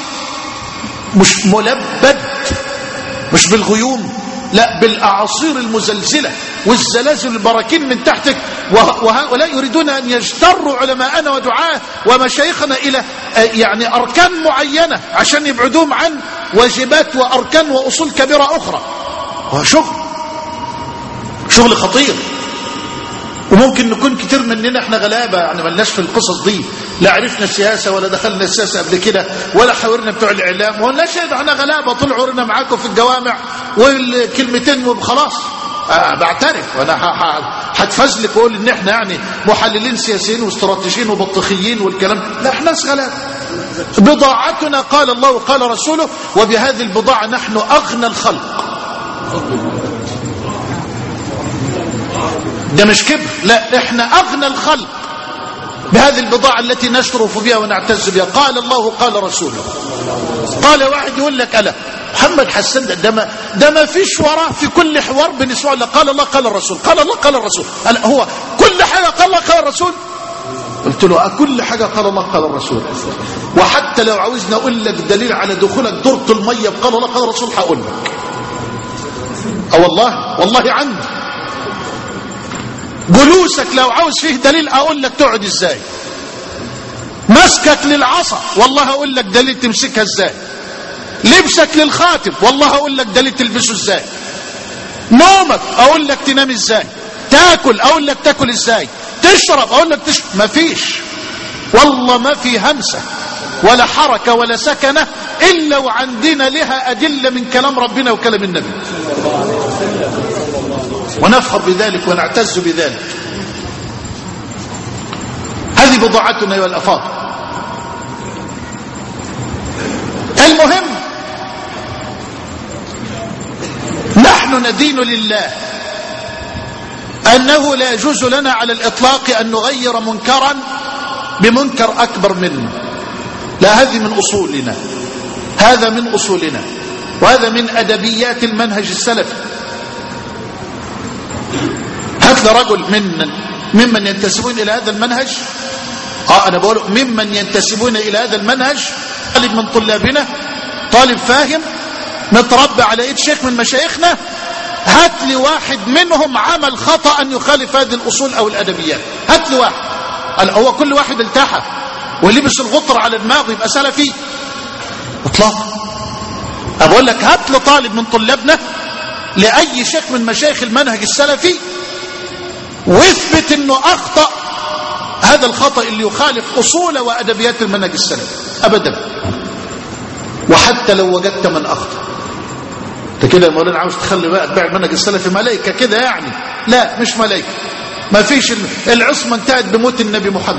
مش ملبد، مش بالغيوم، لا بالأعاصير المزلزلة والزلازل البراكين من تحتك. وهؤلاء يريدون أن يجتروا علماءنا ودعاه ومشايخنا إلى يعني أركان معينة عشان يبعدوهم عن واجبات وأركان وأصول كبيرة أخرى. هو شغل شغل خطير. وممكن نكون كتير مننا احنا غلابة، يعني ملناش في القصص دي، لا عرفنا السياسة ولا دخلنا السياسة قبل كده ولا حاورنا بتوع الإعلام ولا شيء. احنا غلابة طول عمرنا معاكم في الجوامع والكلمتين وخلاص. أه بعترف وانا هتفزلك واقول ان احنا يعني محللين سياسيين واستراتيجيين وبطيخيين والكلام. لا، احنا غلابة. بضاعتنا قال الله وقال رسوله، وبهذه البضاعة نحن أغنى الخلق. ده مش كبر، لا، احنا أغنى الخلق بهذه البضاعة التي نشرف بها ونعتز بها. قال الله قال رسوله. قال واحد يقول لك ألا محمد حسان ده ما ده ما فيش وراه في كل حوار بنسمعه الا قال الله قال الرسول، قال الله قال الرسول. ألا هو كل حاجة قال الله قال الرسول؟ قلت له كل حاجة قال الله قال الرسول، وحتى لو عاوزنا أقول لك دليل على دخولك دورة المية قال الله قال الرسول هقول لك. أه والله والله عندي. جلوسك لو عاوز فيه دليل اقول لك تقعد ازاي، مسكك للعصا والله اقول لك دليل تمسكها ازاي، لبسك للخاتم، والله اقول لك ده اللي تلبسه ازاي. نومك اقول لك تنام ازاي. تاكل اقول لك تاكل ازاي. تشرب اقول لك تشرب. مفيش، والله ما في همسة ولا حركة ولا سكنة إلا وعندنا لها أدلة من كلام ربنا وكلام النبي، ونفخر بذلك ونعتز بذلك. هذه بضاعتنا أيها الأفاضل. المهم نحن ندين لله أنه لا يجوز لنا على الإطلاق أن نغير منكرا بمنكر أكبر منه. لا، هذه من أصولنا، هذا من أصولنا، وهذا من أدبيات المنهج السلفي. هات لي رجل من ممن ينتسبون إلى هذا المنهج، آه أنا بقول ممن ينتسبون إلى هذا المنهج، طالب من طلابنا، طالب فاهم متربى على إيد شيخ من مشايخنا، هات لي واحد منهم عمل خطأ أن يخالف هذه الأصول أو الأدبيات. هات لي واحد. هو كل واحد التحى ولبس الغطر على دماغه يبقى سلفي؟ اطلاقا. اقول لك هات لي طالب من طلابنا لاي شيخ من مشايخ المنهج السلفي واثبت انه اخطا هذا الخطا اللي يخالف اصول وادبيات المنهج السلفي ابدا. وحتى لو وجدت من اخطا، انت كده يا مولانا عاوز تخلي بقى اتباع المنهج السلفي ملائكه كده يعني؟ لا، مش ملائكه. ما فيش العصمة انتهت بموت النبي محمد،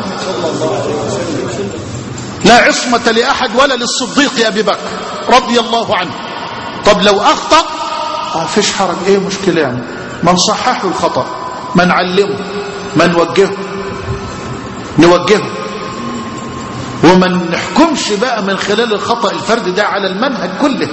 لا عصمة لأحد ولا للصديق أبي بكر رضي الله عنه. طب لو أخطأ ما فيش حرج، ايه مشكلة يعني؟ ما نصححه الخطأ، ما نعلمه، ما نوجهه نوجهه وما نحكمش بقى من خلال الخطأ الفردي ده على المنهج كله.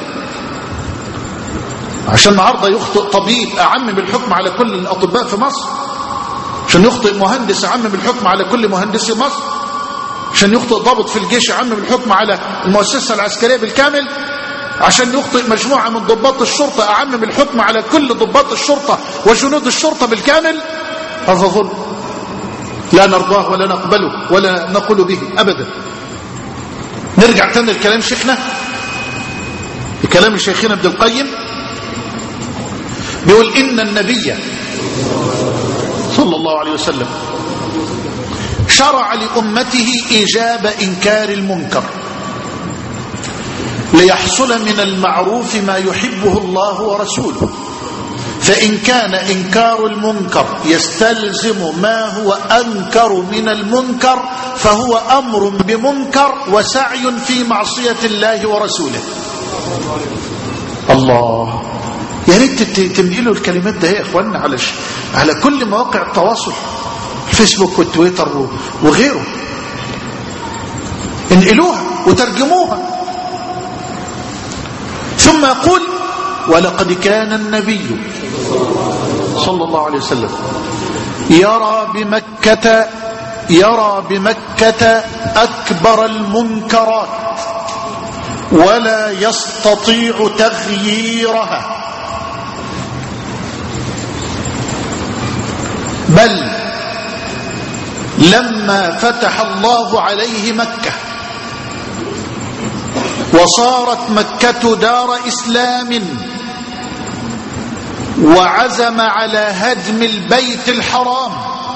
عشان النهارده يخطئ طبيب أعمم الحكم على كل الأطباء في مصر، عشان يخطئ مهندس أعمم الحكم على كل مهندسي مصر، عشان يخطئ ضابط في الجيش أعمم الحكم على المؤسسة العسكرية بالكامل، عشان يخطئ مجموعة من ضباط الشرطة أعمم الحكم على كل ضباط الشرطة وجنود الشرطة بالكامل. هذا ظلم لا نرضاه ولا نقبله ولا نقول به أبدا. نرجع تاني لكلام شيخنا، لكلام شيخنا ابن القيم، بيقول إن النبي صلى الله عليه وسلم شرع لأمته إيجاب إنكار المنكر ليحصل من المعروف ما يحبه الله ورسوله، فإن كان إنكار المنكر يستلزم ما هو أنكر من المنكر فهو أمر بمنكر وسعي في معصية الله ورسوله. الله، يا ريت تنقلوا الكلمات ده يا اخواننا على ش... على كل مواقع التواصل، فيسبوك والتويتر وغيره، انقلوها وترجموها. ثم يقول ولقد كان النبي صلى الله عليه وسلم يرى بمكة يرى بمكة أكبر المنكرات ولا يستطيع تغييرها، بل لما فتح الله عليه مكة وصارت مكة دار إسلام وعزم على هدم البيت الحرام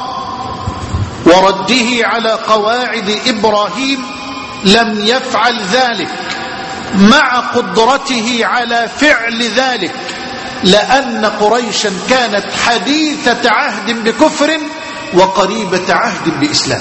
ورده على قواعد إبراهيم لم يفعل ذلك مع قدرته على فعل ذلك، لأن قريشا كانت حديثة عهد بكفر وقريبة عهد بإسلام.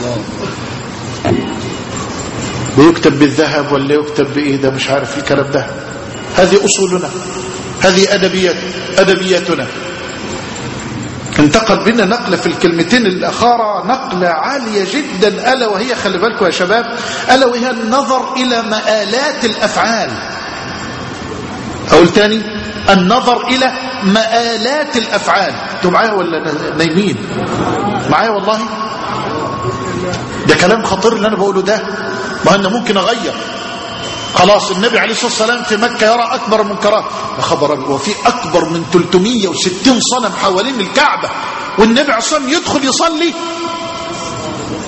بيكتب بالذهب ولا يكتب بإيه ده مش عارف الكلام ده. هذه أصولنا، هذه أدبيات أدبياتنا. انتقل بنا نقلة في الكلمتين الأخرى نقلة عالية جدا، ألا وهي خلي بالكم يا شباب، ألا وهي النظر إلى مآلات الأفعال. أقول تاني، النظر إلى مآلات الأفعال. انتوا معايا ولا نايمين؟ معايا والله. ده كلام خطير اللي أنا بقوله ده، ما أنا ممكن أغير. خلاص النبي عليه الصلاة والسلام في مكة يرى أكبر المنكرات، يا خبر أبي، وفي أكبر من ثلاثمائة وستين صنم حوالين الكعبة، والنبي عليه الصلاة والسلام يدخل يصلي.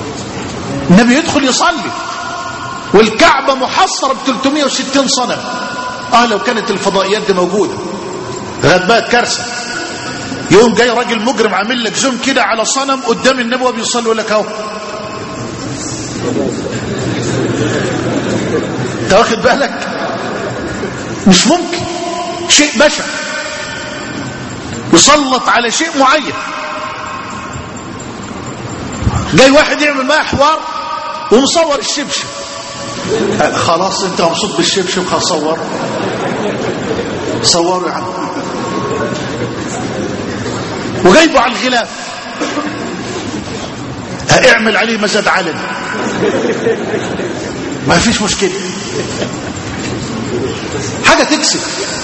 النبي يدخل يصلي والكعبة محصرة ب ثلاثمائة وستين صنم. اه لو كانت الفضائيات دي موجودة غد بقت كارثة. يوم جاي راجل مجرم عامل لك زوم كده على صنم قدام النبي وبيصلي يقول لك اهو. انت واخد بالك؟ مش ممكن، شيء بشع يسلط على شيء معين. جاي واحد يعمل معاه حوار ومصور الشبشب، خلاص انت مبسوط بالشبشب، خلاص صور صوروا يا عم. وجايبه على الغلاف، اعمل عليه مزاد علن، ما فيش مشكلة، حاجة تكسب.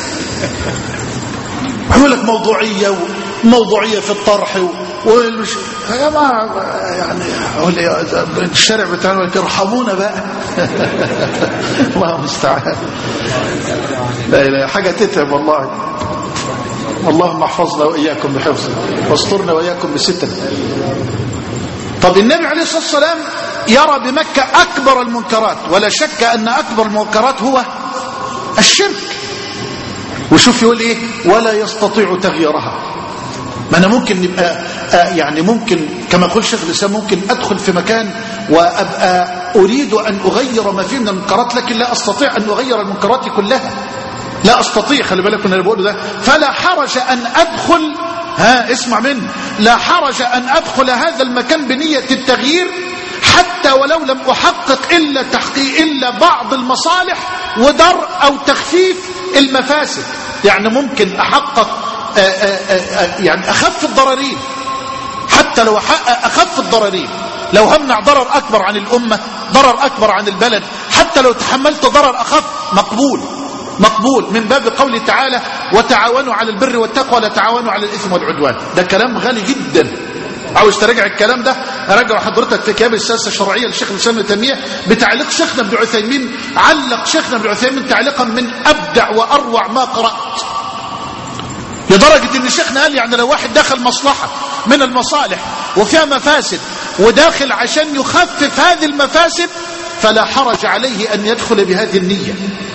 يقول لك موضوعية وموضوعية في الطرح والمش يا جماعة يعني الشارع بتاعنا يرحمونا بقى. الله المستعان. لا لا حاجة تتعب والله. اللهم احفظنا وإياكم بحفظه واسترنا وإياكم بستر. طب النبي عليه الصلاة والسلام يرى بمكة أكبر المنكرات، ولا شك أن أكبر المنكرات هو الشرك. وشوف يقول إيه؟ ولا يستطيع تغييرها. ما أنا ممكن نبقى يعني ممكن كما يقول شيخ الإسلام ممكن أدخل في مكان وأبقى أريد أن أغير ما فيه من المنكرات، لكن لا أستطيع أن أغير المنكرات كلها، لا أستطيع. خلي بالك من اللي بقوله ده. فلا حرج أن أدخل، ها اسمع مني، لا حرج أن أدخل هذا المكان بنية التغيير حتى ولو لم أحقق إلا تحقيق إلا بعض المصالح ودرء أو تخفيف المفاسد. يعني ممكن أحقق آآ آآ يعني أخف الضررين، حتى لو أحقق أخف الضررين، لو همنع ضرر أكبر عن الأمة، ضرر أكبر عن البلد، حتى لو تحملت ضرر أخف مقبول مقبول، من باب قوله تعالى وتعاونوا على البر والتقوى لا تعاونوا على الإثم والعدوان. ده كلام غالي جدا. عاوز تراجع الكلام ده راجع حضرتك في كتاب السياسة الشرعية للشيخ الإسلام ابن تيمية بتعليق شيخنا ابن عثيمين. علق شيخنا ابن عثيمين تعليقا من أبدع وأروع ما قرأت، لدرجة ان شيخنا قال يعني لو واحد دخل مصلحة من المصالح وفيها مفاسد وداخل عشان يخفف هذه المفاسد فلا حرج عليه أن يدخل بهذه النية.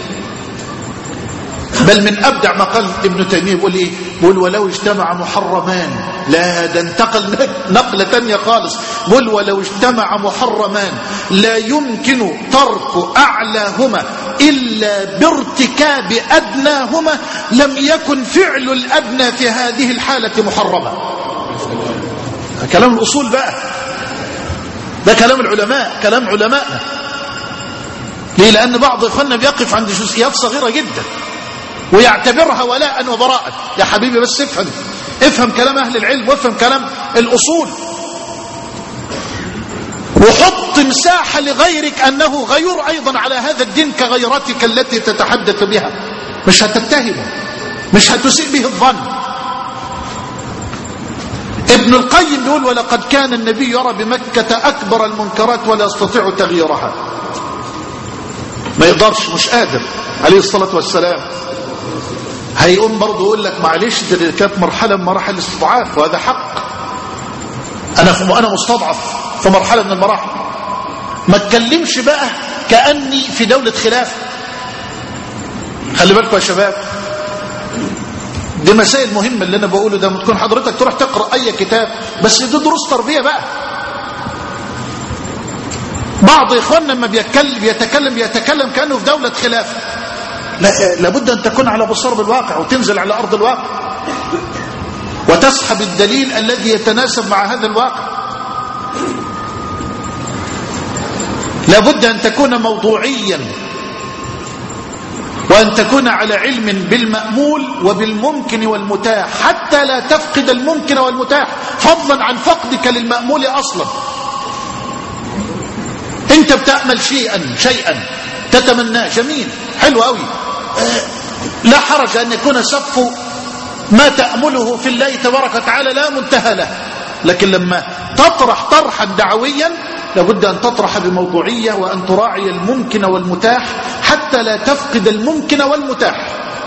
بل من أبدع ما قال ابن تيمية بيقول إيه؟ بيقول ولو اجتمع محرمان، لا ده انتقل نقلة تانية خالص. بيقول ولو اجتمع محرمان لا يمكن ترك أعلاهما إلا بارتكاب أدناهما لم يكن فعل الأدنى في هذه الحالة محرما. كلام الأصول بقى، ده كلام العلماء، كلام علماء. ليه؟ لأن بعض إخواننا بيقف عند جزئيات صغيرة جدا ويعتبرها ولاء وبراء. يا حبيبي بس افهم افهم كلام أهل العلم وافهم كلام الأصول، وحط مساحة لغيرك أنه غير أيضا على هذا الدين كغيرتك التي تتحدث بها، مش هتتهمه، مش هتسيء به الظن. ابن القيم يقول ولقد كان النبي يرى بمكة أكبر المنكرات ولا يستطيع تغييرها. ما يقدرش، مش قادر عليه الصلاة والسلام. هيقوم برضه يقول لك معلش دي كانت مرحلة من مراحل الاستضعاف، وهذا حق. أنا أنا مستضعف في مرحلة من المراحل، ما اتكلمش بقى كأني في دولة خلافة. خلي بالكم يا شباب، دي مسائل مهمة اللي أنا بقوله ده. ممكن حضرتك تروح تقرأ أي كتاب، بس دي دروس تربية بقى. بعض إخواننا لما بيتكلم بيتكلم بيتكلم كأنه في دولة خلافة. لا، لابد أن تكون على بصر بالواقع وتنزل على أرض الواقع وتسحب الدليل الذي يتناسب مع هذا الواقع. لابد أن تكون موضوعيا وأن تكون على علم بالمأمول وبالممكن والمتاح حتى لا تفقد الممكن والمتاح، فضلا عن فقدك للمأمول أصلا. أنت بتأمل شيئا شيئا تتمناه، جميل حلو قوي، لا حرج أن يكون سقف ما تأمله في الله تبارك وتعالى لا منتهى له. لكن لما تطرح طرحا دعويا لابد أن تطرح بموضوعية وأن تراعي الممكن والمتاح حتى لا تفقد الممكن والمتاح،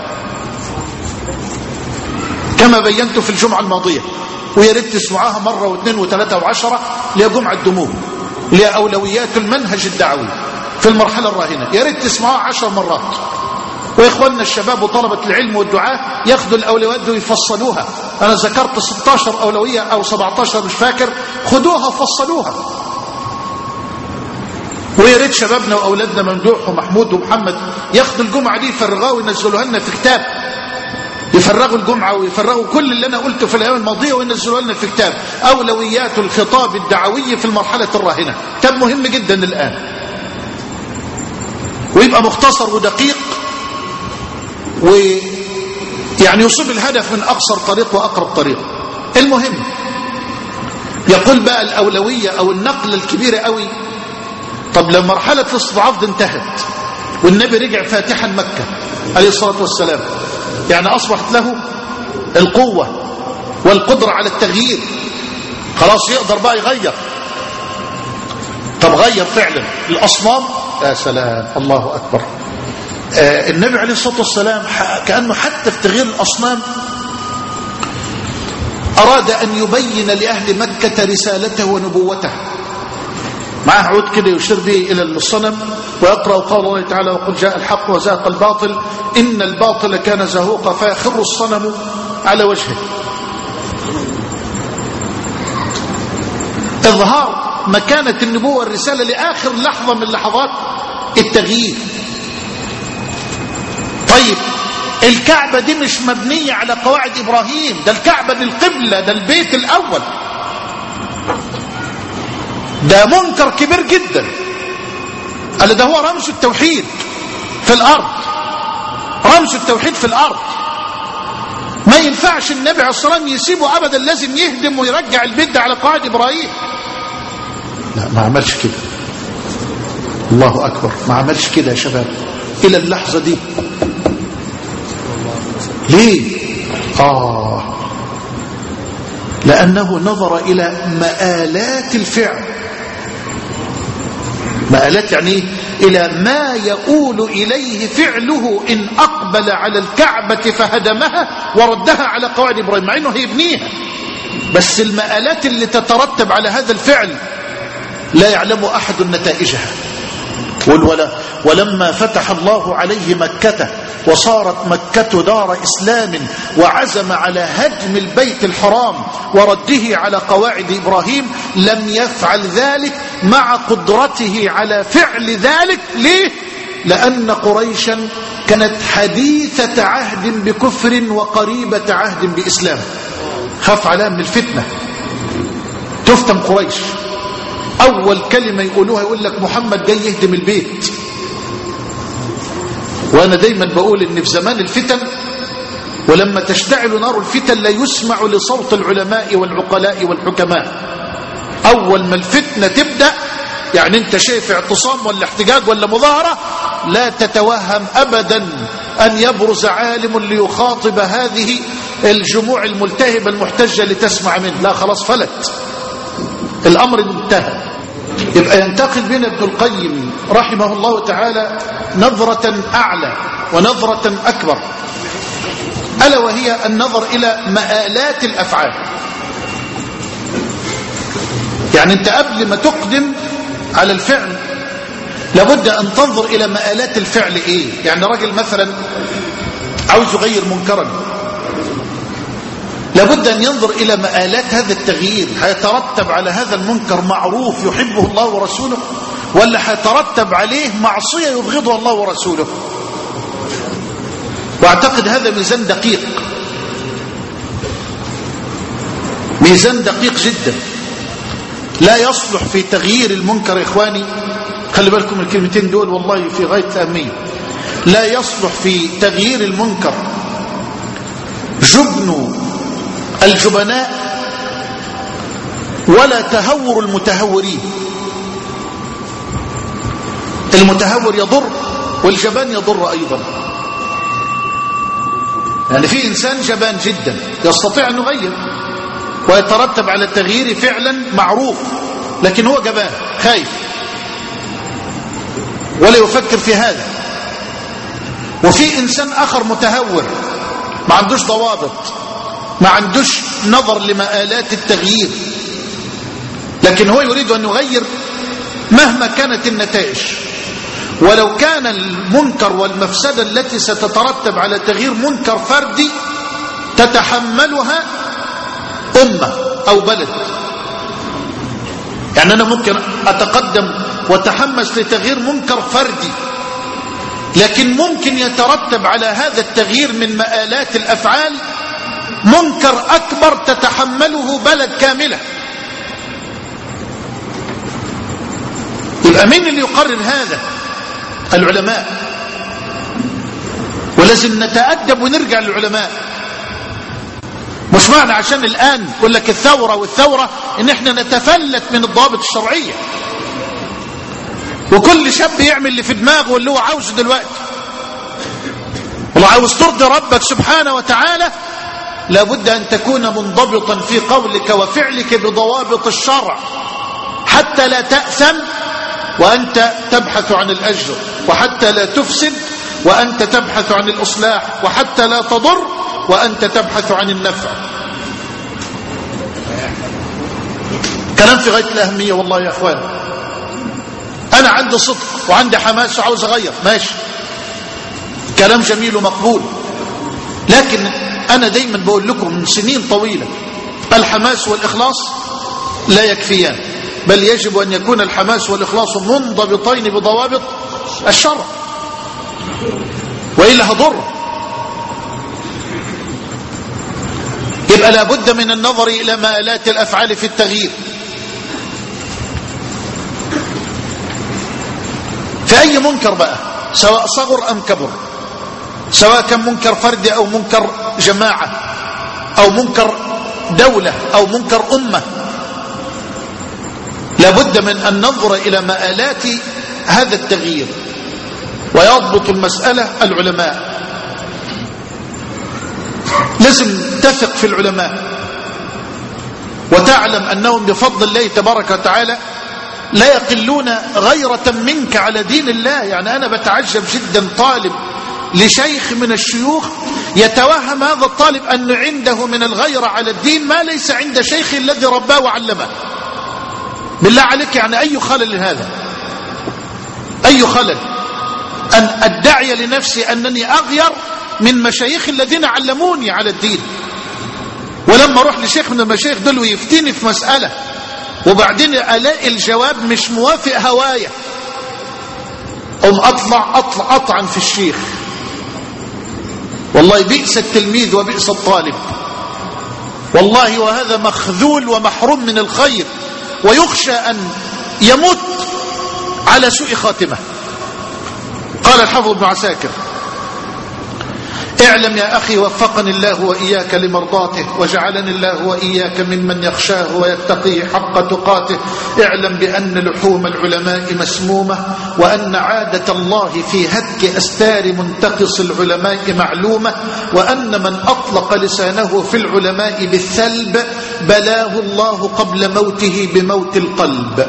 كما بينت في الجمعة الماضية، ويا ريت تسمعوها مرة واثنين وثلاثة وعشرة لجمع الدموع لأولويات المنهج الدعوي في المرحلة الراهنة. يا ريت تسمعوها عشر مرات وإخواننا الشباب وطلبة العلم والدعاء ياخدوا الأولويات دي ويفصلوها. أنا ذكرت ستاشر أولوية أو سبعتاشر مش فاكر، خدوها وفصلوها. ويا ريت شبابنا وأولادنا ممدوح ومحمود ومحمد ياخدوا الجمعة دي يفرغوها وينزلوها لنا في كتاب، يفرغوا الجمعة ويفرغوا كل اللي أنا قلته في الأيام الماضية وينزلوها لنا في كتاب أولويات الخطاب الدعوي في المرحلة الراهنة. كتاب مهم جدا الآن، ويبقى مختصر ودقيق، ويعني يصيب الهدف من أقصر طريق وأقرب طريق. المهم يقول بقى الأولوية أو النقلة الكبيرة قوي. طب لما مرحلة الاستضعاف دي انتهت والنبي رجع فاتحا مكة عليه الصلاة والسلام، يعني أصبحت له القوة والقدرة على التغيير، خلاص يقدر بقى يغير. طب غير فعلا الأصنام، يا سلام، الله أكبر. آه النبي عليه الصلاة والسلام كأنه حتى في تغيير الأصنام أراد أن يبين لأهل مكة رسالته ونبوته. معه عود كده يشير به إلى الصنم ويقرأ قول الله تعالى: وقل جاء الحق وزهق الباطل إن الباطل كان زهوقا فيخر الصنم على وجهه. إظهار مكانة النبوة والرسالة لآخر لحظة من لحظات التغيير. طيب الكعبة دي مش مبنية على قواعد إبراهيم، ده الكعبة دي القبلة، ده البيت الأول، ده منكر كبير جدا. قال ده هو رمز التوحيد في الأرض، رمز التوحيد في الأرض. ما ينفعش النبي عليه الصلاة والسلام يسيبه أبدا، لازم يهدم ويرجع البيت ده على قواعد إبراهيم. لا، ما عملش كده. الله أكبر، ما عملش كده يا شباب إلى اللحظة دي. ليه؟ آه لأنه نظر إلى مآلات الفعل. مآلات يعني إلى ما يؤول إليه فعله إن أقبل على الكعبة فهدمها وردها على قواعد إبراهيم، مع إنه هيبنيها، بس المآلات اللي تترتب على هذا الفعل لا يعلم أحد نتائجها. ولا ولما فتح الله عليه مكة وصارت مكة دار إسلام وعزم على هدم البيت الحرام ورده على قواعد إبراهيم، لم يفعل ذلك مع قدرته على فعل ذلك. ليه؟ لأن قريشا كانت حديثة عهد بكفر وقريبة عهد بإسلام، خاف عليها من الفتنة، تفتن قريش. أول كلمة يقولوها يقول لك محمد جاي يهدم البيت. وأنا دايما بقول إن في زمان الفتن ولما تشتعل نار الفتن لا يسمع لصوت العلماء والعقلاء والحكماء. أول ما الفتنة تبدأ، يعني أنت شايف اعتصام ولا احتجاج ولا مظاهرة، لا تتوهم أبدا أن يبرز عالم ليخاطب هذه الجموع الملتهبة المحتجة لتسمع منه. لا، خلاص فلت الأمر انتهى. يبقى ينتقل بنا ابن القيم رحمه الله تعالى نظرة أعلى ونظرة أكبر، ألا وهي النظر إلى مآلات الأفعال. يعني أنت قبل ما تقدم على الفعل لابد أن تنظر إلى مآلات الفعل إيه. يعني راجل مثلا عاوز يغير منكرا، لابد أن ينظر إلى مآلات هذا التغيير. هيترتب على هذا المنكر معروف يحبه الله ورسوله، ولا هيترتب عليه معصية يبغضها الله ورسوله؟ واعتقد هذا ميزان دقيق، ميزان دقيق جدا. لا يصلح في تغيير المنكر يا إخواني، خلي بالكم الكلمتين دول والله في غاية الأهمية. لا يصلح في تغيير المنكر جبن الجبناء ولا تهور المتهورين. المتهور يضر والجبان يضر أيضا. يعني في إنسان جبان جدا يستطيع أن يغير ويترتب على التغيير فعلا معروف، لكن هو جبان خايف ولا يفكر في هذا. وفي إنسان آخر متهور ما عندوش ضوابط، ما عندوش نظر لمآلات التغيير، لكن هو يريد أن يغير مهما كانت النتائج. ولو كان المنكر والمفسدة التي ستترتب على تغيير منكر فردي تتحملها أمة أو بلد. يعني أنا ممكن أتقدم وتحمس لتغيير منكر فردي، لكن ممكن يترتب على هذا التغيير من مآلات الأفعال منكر أكبر تتحمله بلد كاملة. يبقى مين اللي يقرر هذا؟ العلماء. ولازم نتأدب ونرجع للعلماء. مش معنى عشان الآن يقول لك الثورة والثورة إن احنا نتفلت من الضوابط الشرعية وكل شاب يعمل اللي في دماغه واللي هو عاوزه دلوقتي. والله عاوز ترضي ربك سبحانه وتعالى لابد أن تكون منضبطا في قولك وفعلك بضوابط الشرع حتى لا تأثم وأنت تبحث عن الأجر، وحتى لا تفسد وأنت تبحث عن الإصلاح، وحتى لا تضر وأنت تبحث عن النفع. كلام في غاية الأهمية والله يا أخوان. أنا عندي صدق وعندي حماس وعاوز أغير، ماشي، كلام جميل ومقبول، لكن أنا دايما بقول لكم من سنين طويلة الحماس والإخلاص لا يكفيان، بل يجب أن يكون الحماس والإخلاص منضبطين بضوابط الشرع، وإلا هضر. يبقى لابد من النظر إلى مآلات الأفعال في التغيير في أي منكر بقى، سواء صغر أم كبر، سواء كان منكر فردي أو منكر جماعة أو منكر دولة أو منكر أمة. لابد من أن ننظر إلى مآلات هذا التغيير، ويضبط المسألة العلماء. لازم تثق في العلماء وتعلم أنهم بفضل الله تبارك وتعالى لا يقلون غيرة منك على دين الله. يعني أنا بتعجب جدا طالب لشيخ من الشيوخ يتوهم هذا الطالب أن عنده من الغيرة على الدين ما ليس عند شيخه الذي رباه وعلمه. بالله عليك، يعني أي خلل هذا؟ أي خلل أن أدعي لنفسي أنني أغير من مشايخ الذين علموني على الدين، ولما أروح لشيخ من المشايخ دول ويفتيني في مسألة وبعدين ألاقي الجواب مش موافق هواية، أم أطلع أطلع أطعن في الشيخ. والله بئس التلميذ وبئس الطالب والله، وهذا مخذول ومحروم من الخير، ويخشى أن يموت على سوء خاتمة. قال الحافظ ابن عساكر: اعلم يا أخي وفقني الله وإياك لمرضاته، وجعلني الله وإياك ممن يخشاه ويتقيه حق تقاته. اعلم بأن لحوم العلماء مسمومة، وأن عادة الله في هتك أستار منتقص العلماء معلومة، وأن من أطلق لسانه في العلماء بالثلب بلاه الله قبل موته بموت القلب.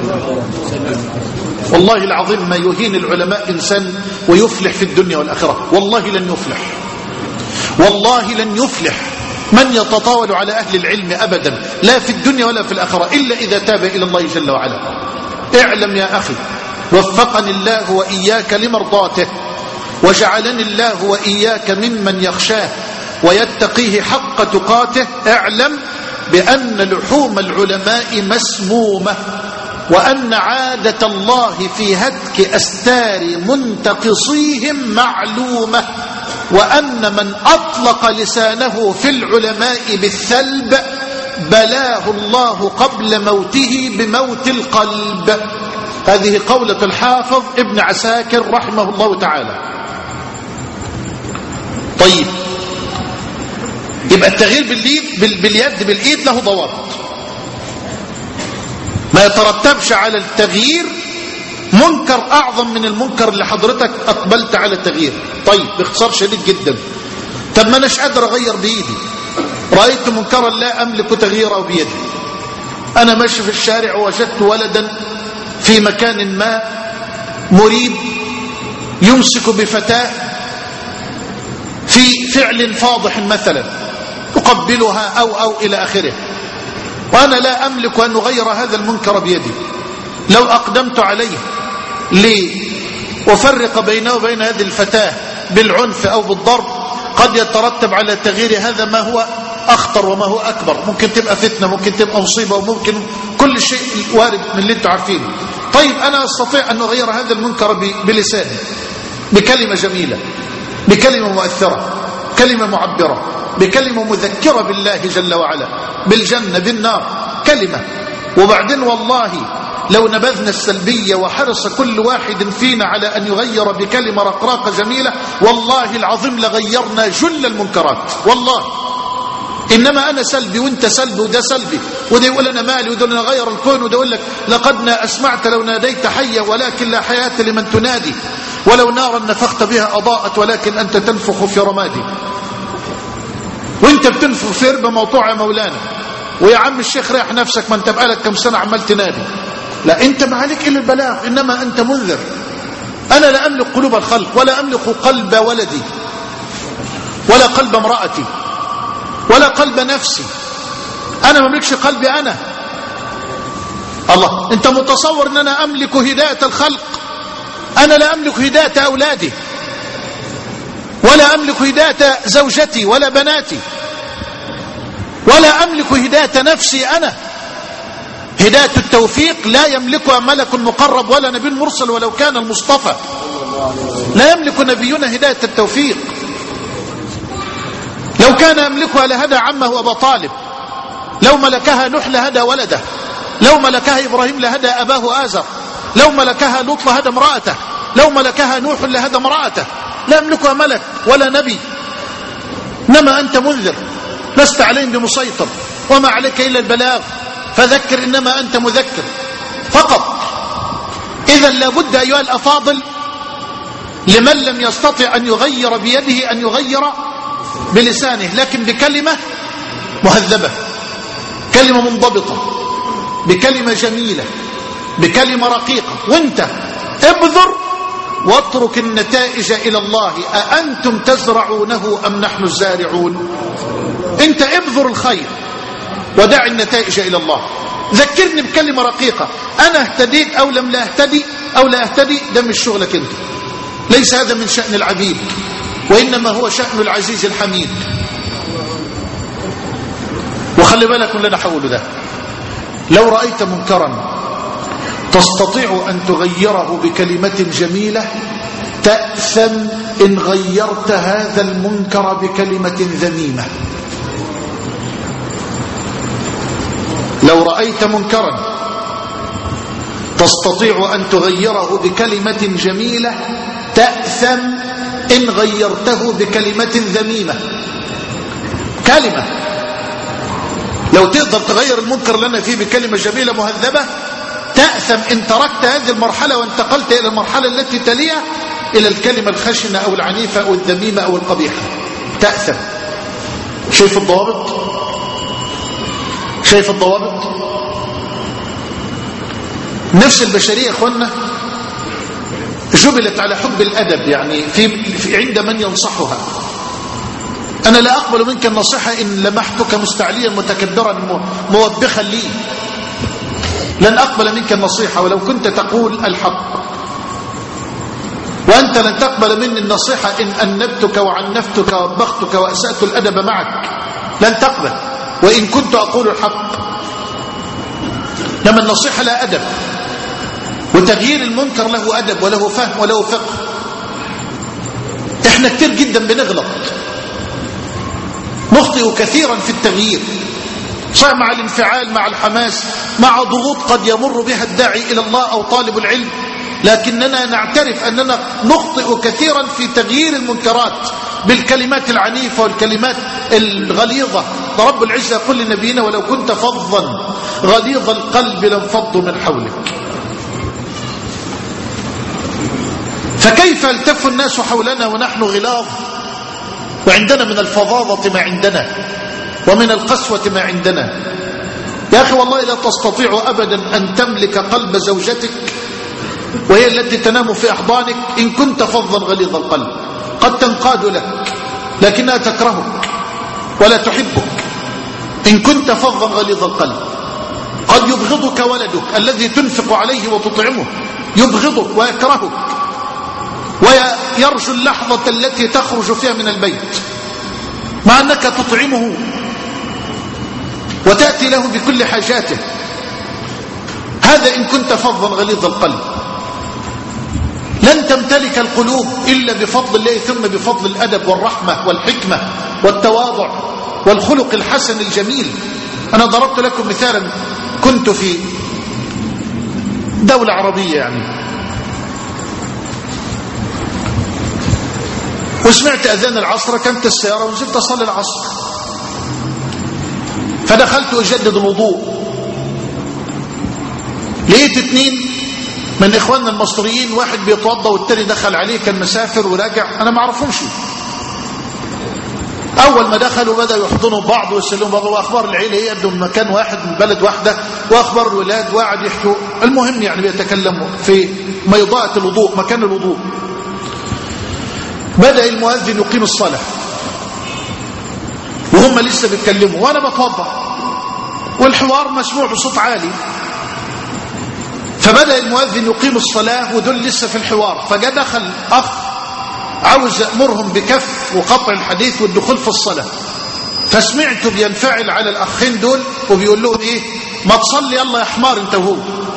والله العظيم ما يهين العلماء إنسان ويفلح في الدنيا والآخرة، والله لن يفلح، والله لن يفلح من يتطاول على أهل العلم أبدا، لا في الدنيا ولا في الآخرة، إلا إذا تاب إلى الله جل وعلا. اعلم يا أخي وفقني الله وإياك لمرضاته، وجعلني الله وإياك ممن يخشاه ويتقيه حق تقاته. اعلم بأن لحوم العلماء مسمومة، وأن عادة الله في هتك أستار منتقصيهم معلومة، وأن من أطلق لسانه في العلماء بالثلب بلاه الله قبل موته بموت القلب. هذه قولة الحافظ ابن عساكر رحمه الله تعالى. طيب، يبقى التغيير باليد باليد بالإيد له ضوابط، ما يترتبش على التغيير منكر أعظم من المنكر اللي حضرتك أقبلت على التغيير. طيب، باختصار شديد جدا، طب ما أناش قادر أغير بإيدي، رأيت منكرا لا أملك تغييره بيدي. أنا ماشي في الشارع ووجدت ولدا في مكان ما مريب يمسك بفتاة في فعل فاضح مثلا أقبلها أو أو إلى آخره، وأنا لا أملك أن أغير هذا المنكر بيدي. لو أقدمت عليه وفرق بينه وبين هذه الفتاة بالعنف أو بالضرب قد يترتب على تغيير هذا ما هو أخطر وما هو أكبر. ممكن تبقى فتنة، ممكن تبقى مصيبة، وممكن كل شيء وارد من اللي انتم عارفينه. طيب أنا أستطيع أن أغير هذا المنكر بلساني، بكلمة جميلة، بكلمة مؤثرة، كلمة معبرة، بكلمة مذكرة بالله جل وعلا، بالجنة، بالنار، كلمة. وبعدين والله لو نبذنا السلبية وحرص كل واحد فينا على أن يغير بكلمة رقراقة جميلة، والله العظيم لغيرنا جل المنكرات والله. إنما أنا سلبي وانت سلبي وده سلبي، وده يقول أنا مالي، وده أنا غير الكون، وده يقول لك لقد أسمعت لو ناديت حيا ولكن لا حياة لمن تنادي، ولو نارا نفخت بها أضاءت ولكن أنت تنفخ في رمادي. وانت بتنفخ في ربة موضوع يا مولانا، ويا عم الشيخ ريح نفسك، ما انت بقالك كم سنة عمال تنادي. لا، انت ما عليك إلا البلاغ، إنما أنت منذر. أنا لا أملك قلوب الخلق، ولا أملك قلب ولدي، ولا قلب امرأتي، ولا قلب نفسي. أنا ما أملكش قلبي أنا. الله، أنت متصور أن أنا أملك هداية الخلق؟ أنا لا أملك هداية أولادي، ولا أملك هداية زوجتي ولا بناتي، ولا أملك هداية نفسي أنا. هداية التوفيق لا يملكها ملك مقرب ولا نبي مرسل ولو كان المصطفى. لا يملك نبينا هداية التوفيق. لو كان يملكها لهدى عمه أبا طالب، لو ملكها نوح لهدى ولده، لو ملكها إبراهيم لهدى أباه آزر، لو ملكها لوط لهدى امرأته، لو ملكها نوح لهدى امرأته. لا يملكها ملك ولا نبي. إنما أنت منذر، لست عليهم بمسيطر، وما عليك إلا البلاغ، فذكر إنما أنت مذكر فقط. إذا لابد أيها الأفاضل لمن لم يستطع أن يغير بيده أن يغير بلسانه، لكن بكلمة مهذبة، كلمة منضبطة، بكلمة جميلة، بكلمة رقيقة. وانت ابذر واترك النتائج إلى الله. أأنتم تزرعونه أم نحن الزارعون؟ انت ابذر الخير ودع النتائج إلى الله. ذكرني بكلمة رقيقة. أنا اهتديت أو لم لا اهتدي أو لا اهتدي، ده مش شغلك انت. ليس هذا من شأن العبيد، وإنما هو شأن العزيز الحميد. وخلي بالك من اللي أنا حوله ده. لو رأيت منكرا تستطيع أن تغيره بكلمة جميلة، تأثم إن غيرت هذا المنكر بكلمة ذميمة. لو رأيت منكرا تستطيع أن تغيره بكلمة جميلة، تأثم إن غيرته بكلمة ذميمة. كلمة لو تقدر تغير المنكر لنا فيه بكلمة جميلة مهذبة، تأثم إن تركت هذه المرحلة وانتقلت إلى المرحلة التي تليها، إلى الكلمة الخشنة أو العنيفة أو الذميمة أو القبيحة. تأثم. شايف الضوابط؟ شايف الضوابط؟ نفس البشرية يا اخوانا جبلت على حب الأدب، يعني في, في عند من ينصحها. أنا لا أقبل منك النصيحة إن لمحتك مستعليا متكبرا موبخا لي. لن أقبل منك النصيحة ولو كنت تقول الحق، وأنت لن تقبل مني النصيحة إن أنبتك وعنفتك ووبختك وأسأت الأدب معك. لن تقبل وإن كنت أقول الحق. لما النصيحة لا أدب، وتغيير المنكر له أدب وله فهم وله فقه. احنا كتير جدا بنغلط، نخطئ كثيرا في التغيير، صحيح مع الانفعال، مع الحماس، مع ضغوط قد يمر بها الداعي إلى الله أو طالب العلم، لكننا نعترف أننا نخطئ كثيرا في تغيير المنكرات بالكلمات العنيفة والكلمات الغليظة. رب العزة يقول لنبينا: ولو كنت فظا غليظ القلب لانفضوا من حولك. فكيف التف الناس حولنا ونحن غلاظ، وعندنا من الفظاظة ما عندنا ومن القسوة ما عندنا؟ يا أخي والله لا تستطيع أبدا أن تملك قلب زوجتك وهي التي تنام في أحضانك إن كنت فظا غليظ القلب. قد تنقاد لك لكنها تكرهك ولا تحبك إن كنت فظا غليظ القلب. قد يبغضك ولدك الذي تنفق عليه وتطعمه، يبغضك ويكرهك ويرجو اللحظة التي تخرج فيها من البيت، مع أنك تطعمه وتأتي له بكل حاجاته. هذا إن كنت فظا غليظ القلب. لن تمتلك القلوب إلا بفضل الله، ثم بفضل الأدب والرحمة والحكمة والتواضع والخلق الحسن الجميل. أنا ضربت لكم مثالا، كنت في دولة عربية يعني، وسمعت أذان العصر، كانت السيارة ونزلت أصلي العصر، فدخلت أجدد الوضوء، لقيت اثنين من إخواننا المصريين، واحد بيتوضى والتاني دخل عليه، كان مسافر وراجع، أنا ما أعرفهمش. أول ما دخلوا بدأوا يحضنوا بعض ويسلموا بعض، وأخبار العيلة هي يبدو من مكان واحد من بلد واحدة، وأخبار الولاد، وقعد يحكوا. المهم يعني بيتكلموا في ميضاءة الوضوء، مكان الوضوء. بدأ المؤذن يقيم الصلاة وهم لسه بيتكلموا وأنا بتوضى، والحوار مسموع بصوت عالي. فبدأ المؤذن يقيم الصلاة ودول لسه في الحوار، فجاء دخل أخ عاوز يأمرهم بكف وقطع الحديث والدخول في الصلاة، فسمعته بينفعل على الأخين دول وبيقول لهم إيه، ما تصلي يلا يا حمار انت وهو.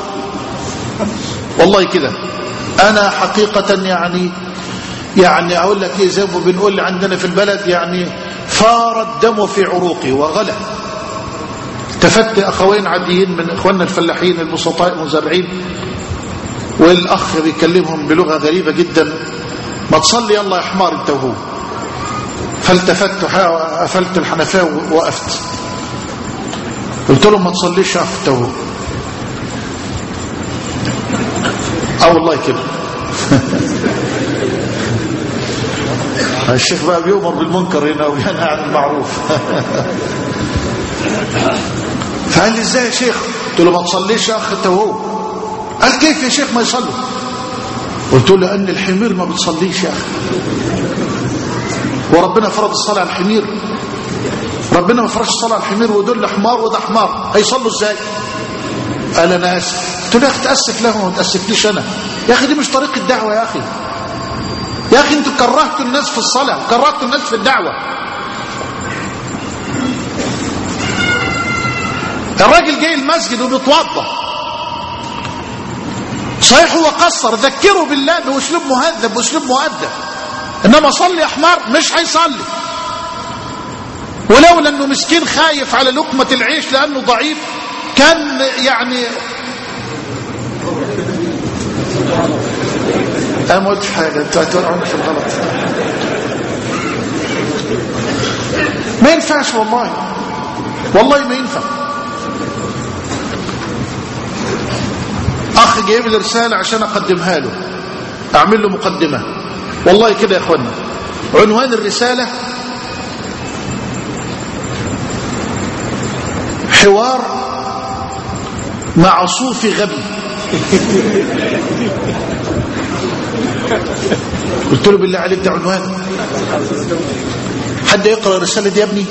والله كده أنا حقيقة يعني يعني أقول لك إيه، زي ما بنقول عندنا في البلد يعني فار الدم في عروقي وغلى. التفت أخوين عاديين من إخواننا الفلاحين البسطاء المزارعين، والأخ بيكلمهم بلغة غريبة جدا، ما تصلي يلا يا حمار انت وهو. فالتفت وقفلت الحنفية ووقفت، قلت لهم ما تصليش يا أخ انت وهو. اه والله كده. الشيخ بقى بيؤمر بالمنكر هنا وينهى عن المعروف. فقال لي ازاي يا شيخ؟ قلت له ما تصليش يا اخ انت وهو. قال كيف يا شيخ ما يصلوا؟ قلت له لان الحمير ما بتصليش يا اخي، وربنا فرض الصلاه على الحمير. ربنا ما فرضش الصلاه على الحمير، ودول حمار وده حمار، هيصلوا ازاي؟ قال انا اسف. قلت له يا اخي تاسف لهم وما تاسفليش انا يا اخي، دي مش طريقه الدعوه يا اخي. يا اخي انتوا كرهتوا الناس في الصلاه وكرهتوا الناس في الدعوه. الراجل جاي المسجد وبيتوضى، صحيح هو قصر، ذكروا بالله باسلوب مهذب باسلوب مؤدب، انما صلي يا حمار مش هيصلي. ولولا انه مسكين خايف على لقمه العيش لانه ضعيف كان يعني انا ما قلتش حاجه، انتوا هتوقعوني في الغلط. ما ينفعش والله، والله ما ينفع. اخ جايب لي رساله عشان اقدمها له، اعمل له مقدمه، والله كده يا اخوانا. عنوان الرساله حوار مع صوفي غبي. قلت له بالله عليك ده عنوان؟ حد يقرأ الرسالة دي يا ابني؟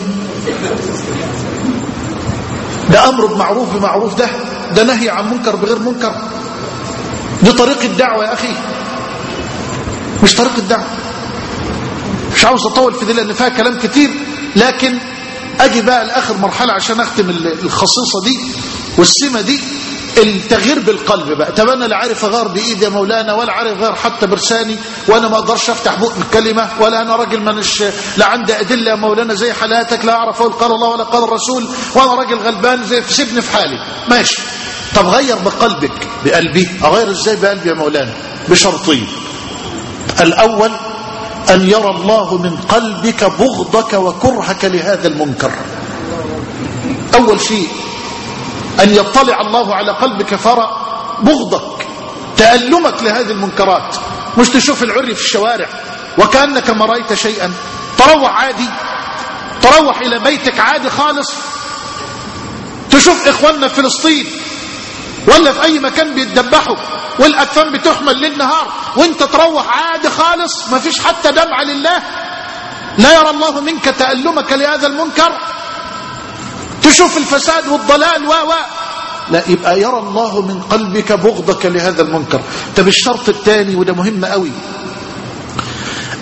ده أمر بمعروف بمعروف، ده ده نهي عن منكر بغير منكر. دي طريقة الدعوة يا أخي، مش طريقة الدعوة. مش عاوز أطول في دي لأن فيها كلام كتير، لكن أجي بقى لآخر مرحلة عشان أختم الخصيصة دي والسمة دي، التغيير بالقلب بقى. طب انا لا عارف اغير بايدي يا مولانا، ولا عارف اغير حتى برساني، وانا ما اقدرش افتح بق الكلمه، ولا انا راجل مانيش لا عندي ادله يا مولانا زي حالاتك، لا اعرف اقول قال الله ولا قال الرسول، وانا راجل غلبان زي سيبني في حالي. ماشي، طب غير بقلبك. بقلبي اغير ازاي بقلبي يا مولانا؟ بشرطين. الاول ان يرى الله من قلبك بغضك وكرهك لهذا المنكر. اول شيء أن يطلع الله على قلبك فرى بغضك، تألمك لهذه المنكرات، مش تشوف العري في الشوارع وكأنك ما رأيت شيئا. تروح عادي، تروح إلى بيتك عادي خالص، تشوف إخواننا في فلسطين ولا في أي مكان بيتذبحوا والأكفان بتحمل ليل نهار، وانت تروح عادي خالص ما فيش حتى دمعة لله. لا يرى الله منك تألمك لهذا المنكر. تشوف الفساد والضلال و و لا، يبقى يرى الله من قلبك بغضك لهذا المنكر. طب الشرط الثاني وده مهم قوي،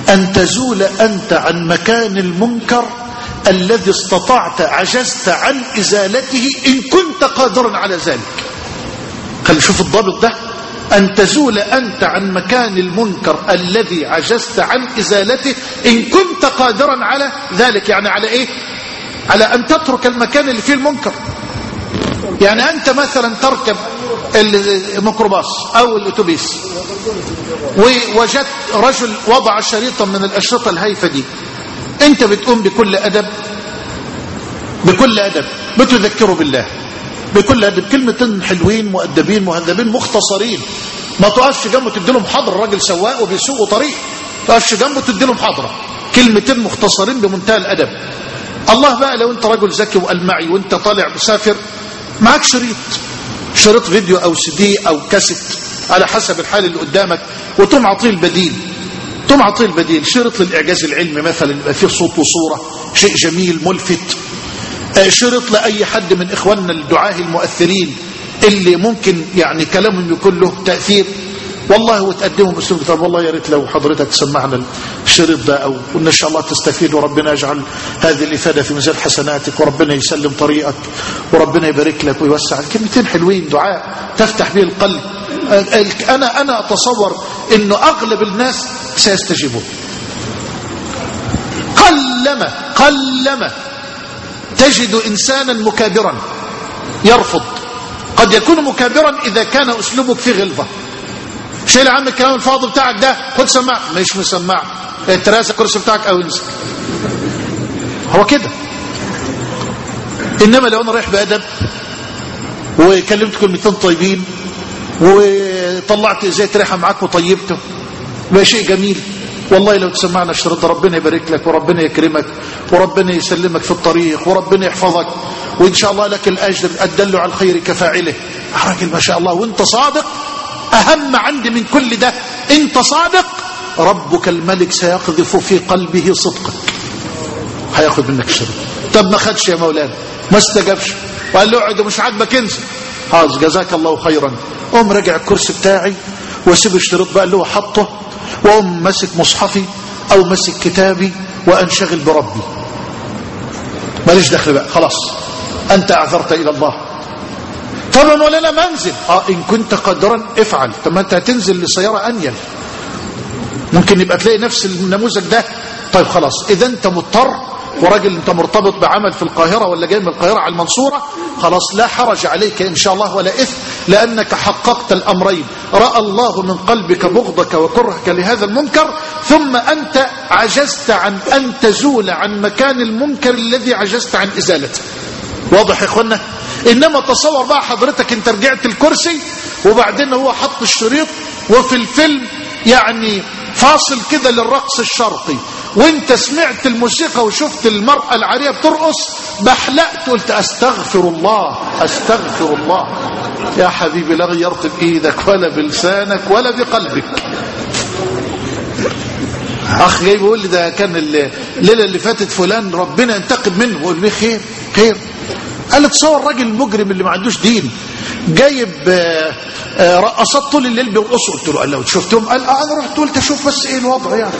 أن تزول أنت عن مكان المنكر الذي استطعت عجزت عن إزالته إن كنت قادرا على ذلك. خلي شوف الضابط ده، أن تزول أنت عن مكان المنكر الذي عجزت عن إزالته إن كنت قادرا على ذلك. يعني على إيه؟ على أن تترك المكان اللي فيه المنكر. يعني أنت مثلا تركب الميكروباص أو الأتوبيس ووجدت رجل وضع شريطا من الأشرطة الهايفة دي، أنت بتقوم بكل أدب بكل أدب بتذكره بالله بكل أدب، كلمتين حلوين مؤدبين مهذبين مختصرين، ما تقفش جنبه تدي له محاضرة، الراجل سواق وبيسوق طريق، تقفش جنبه تدي له محاضرة، كلمتين مختصرين بمنتهى الأدب. الله بقى لو أنت رجل ذكي وألمعي وأنت طالع مسافر معك شريط شريط فيديو أو سي دي أو كاسيت على حسب الحال اللي قدامك، وتم عطيه البديل تم عطيه البديل شريط للإعجاز العلمي مثلا يبقى فيه صوت وصورة، شيء جميل ملفت، شريط لأي حد من إخواننا الدعاة المؤثرين اللي ممكن يعني كلامهم يكون له تأثير، والله وتقدمهم باسلوب طب والله يا ريت لو حضرتك تسمعنا الشريط ده، او ان شاء الله تستفيد وربنا يجعل هذه الافاده في ميزان حسناتك وربنا يسلم طريقك وربنا يبارك لك ويوسع. كلمتين حلوين دعاء تفتح به القلب. انا انا اتصور انه اغلب الناس سيستجيبون. قلما قلما تجد انسانا مكابرا يرفض. قد يكون مكابرا اذا كان اسلوبك فيه غلظه. شيل عم الكلام الفاضي بتاعك ده، خد سماعه، مش مسمعه، تراسى الكرسي بتاعك او انسى. هو كده. انما لو انا رايح بادب وكلمت كلمتين طيبين وطلعت زيت ريحه معاك وطيبته، بقى شيء جميل. والله لو تسمعنا الشريط ربنا يبارك لك وربنا يكرمك وربنا يسلمك في الطريق وربنا يحفظك، وان شاء الله لك الاجر الدل على الخير كفاعله. راجل ما شاء الله وانت صادق. أهم عندي من كل ده انت صادق، ربك الملك سيقذف في قلبه صدقك، هياخد منك الشريط. طب ما خدش يا مولانا، ما استجابش وقال له اقعد ومش عاجبك انسى، خلاص جزاك الله خيرا. قوم راجع الكرسي بتاعي واسيب الشريط بقى اللي هو حطه، وقوم ماسك مصحفي او ماسك كتابي وانشغل بربي، ماليش دخل بقى، خلاص انت اعذرت الى الله. طبعا ولا لا منزل، اه ان كنت قادرا افعل. طب ما انت هتنزل لسيارة انيل، ممكن يبقى تلاقي نفس النموذج ده. طيب خلاص اذا انت مضطر وراجل انت مرتبط بعمل في القاهرة ولا جاي من القاهرة على المنصورة، خلاص لا حرج عليك ان شاء الله ولا اثم، لانك حققت الامرين. رأى الله من قلبك بغضك وكرهك لهذا المنكر، ثم انت عجزت عن ان تزول عن مكان المنكر الذي عجزت عن ازالته. واضح يا اخوانا؟ انما تصور بقى حضرتك انت رجعت الكرسي وبعدين هو حط الشريط وفي الفيلم يعني فاصل كده للرقص الشرقي، وانت سمعت الموسيقى وشفت المرأة العارية بترقص، بحلقت قلت استغفر الله استغفر الله. يا حبيبي لا غيرت بايدك ولا بلسانك ولا بقلبك. اخ جاي بيقول لي ده كان الليله اللي فاتت فلان ربنا ينتقم منه، بقول له خير خير. قال تصور راجل مجرم اللي ما عندوش دين جايب رقصات طول الليل بيرقصوا. قلت له قال لو شفتهم، قال اه انا رحت قلت اشوف بس ايه الوضع يعني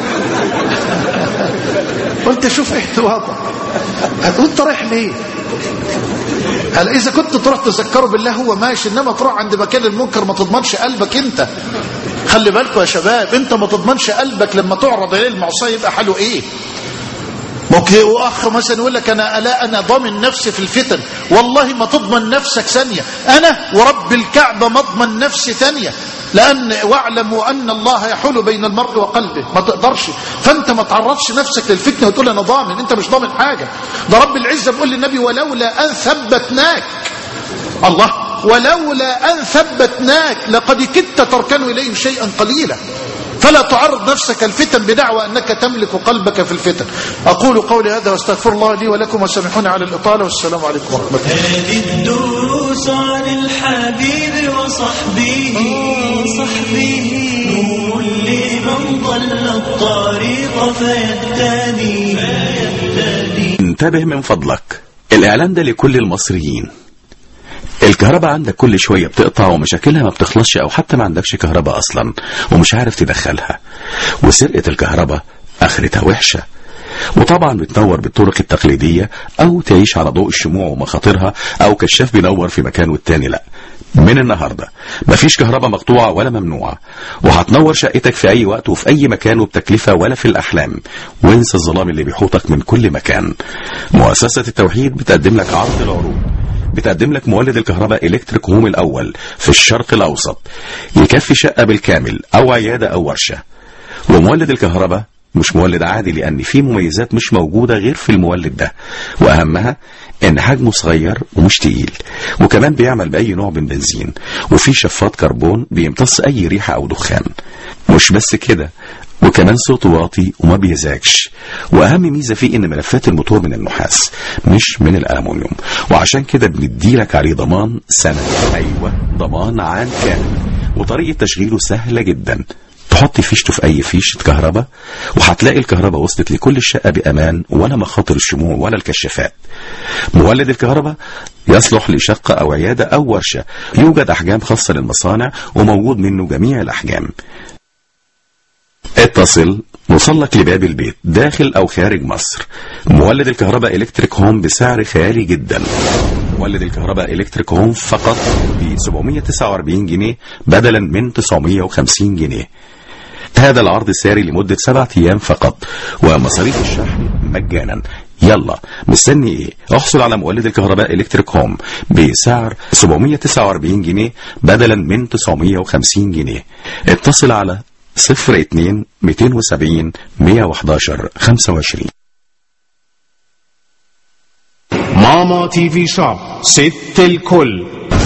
قلت اشوف ايه الوضع. قال انت رايح ليه؟ قال اذا كنت تروح تذكره بالله هو ماشي، انما تروح عند مكان المنكر ما تضمنش قلبك انت. خلي بالكم يا شباب، انت ما تضمنش قلبك لما تعرض عليه المعصيه يبقى حاله ايه. ممكن واخ مثلا يقول لك انا لا انا ضامن نفسي في الفتن، والله ما تضمن نفسك ثانيه، انا ورب الكعبه ما اضمن نفسي ثانيه، لان واعلموا ان الله يحول بين المرء وقلبه، ما تقدرش. فانت ما تعرضش نفسك للفتنه وتقول انا ضامن، انت مش ضامن حاجه. ده رب العزه بيقول للنبي ولولا ان ثبتناك، الله ولولا ان ثبتناك لقد كدت تركن اليهم شيئا قليلا. فلا تعرض نفسك الفتن بدعوى أنك تملك قلبك في الفتن. أقول قولي هذا واستغفر الله لي ولكم وسامحوني على الإطالة، والسلام عليكم ورحمة الله. هذه الدروس عن الحبيب وصحبه صحبه نور لمن ضل الطريق فيهتدي. انتبه من فضلك، الإعلان ده لكل المصريين. الكهرباء عندك كل شوية بتقطع ومشاكلها ما بتخلصش، او حتى ما عندكش كهرباء اصلا ومش عارف تدخلها، وسرقة الكهرباء اخرتها وحشة. وطبعا بتنور بالطرق التقليدية او تعيش على ضوء الشموع ومخاطرها او كشاف بينور في مكان والتاني. لا، من النهاردة مفيش كهرباء مقطوعة ولا ممنوعة، وهتنور شقتك في اي وقت وفي اي مكان وبتكلفة ولا في الاحلام. وانسى الظلام اللي بيحوطك من كل مكان. مؤسسة التوحيد بتقدم لك عرض العروض. بتقدم لك مولد الكهرباء إلكتريك هوم الأول في الشرق الأوسط، يكفي شقة بالكامل أو عيادة أو ورشة. ومولد الكهرباء مش مولد عادي، لأن فيه مميزات مش موجودة غير في المولد ده، وأهمها إن حجمه صغير ومش تقيل، وكمان بيعمل بأي نوع من بنزين، وفيه شفاط كربون بيمتص أي ريحة أو دخان. مش بس كده، وكمان صوته واطي وما بيزعجش. واهم ميزه فيه ان ملفات الموتور من النحاس مش من الالومنيوم، وعشان كده بنديلك عليه ضمان سنه. ايوه، ضمان عام كامل. وطريقه تشغيله سهله جدا. تحط فيشته في اي فيشه كهرباء وهتلاقي الكهرباء وصلت لكل الشقه بامان، ولا مخاطر الشموع ولا الكشافات. مولد الكهرباء يصلح لشقه او عياده او ورشه. يوجد احجام خاصه للمصانع وموجود منه جميع الاحجام. اتصل، نوصلك لباب البيت داخل او خارج مصر. مولد الكهرباء إلكتريك هوم بسعر خيالي جدا. مولد الكهرباء إلكتريك هوم فقط ب سبعمائة وتسعة وأربعين جنيه بدلا من تسعمائة وخمسين جنيه. هذا العرض ساري لمدة سبعة ايام فقط، ومصاريف الشحن مجانا. يلا مستني ايه؟ احصل على مولد الكهرباء إلكتريك هوم بسعر سبعمائة وتسعة وأربعين جنيه بدلا من تسعمائة وخمسين جنيه. اتصل على صفر اتنين مئتين وسبعين مئة وحداشر خمسة وعشرين. ماما تي في شوب، ست الكل.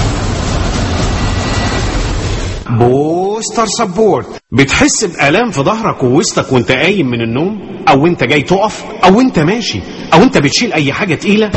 بوستر سبورت. بتحس بآلام في ظهرك ووسطك وانت قايم من النوم، او انت جاي تقف، او انت ماشي، او انت بتشيل اي حاجة تقيلة؟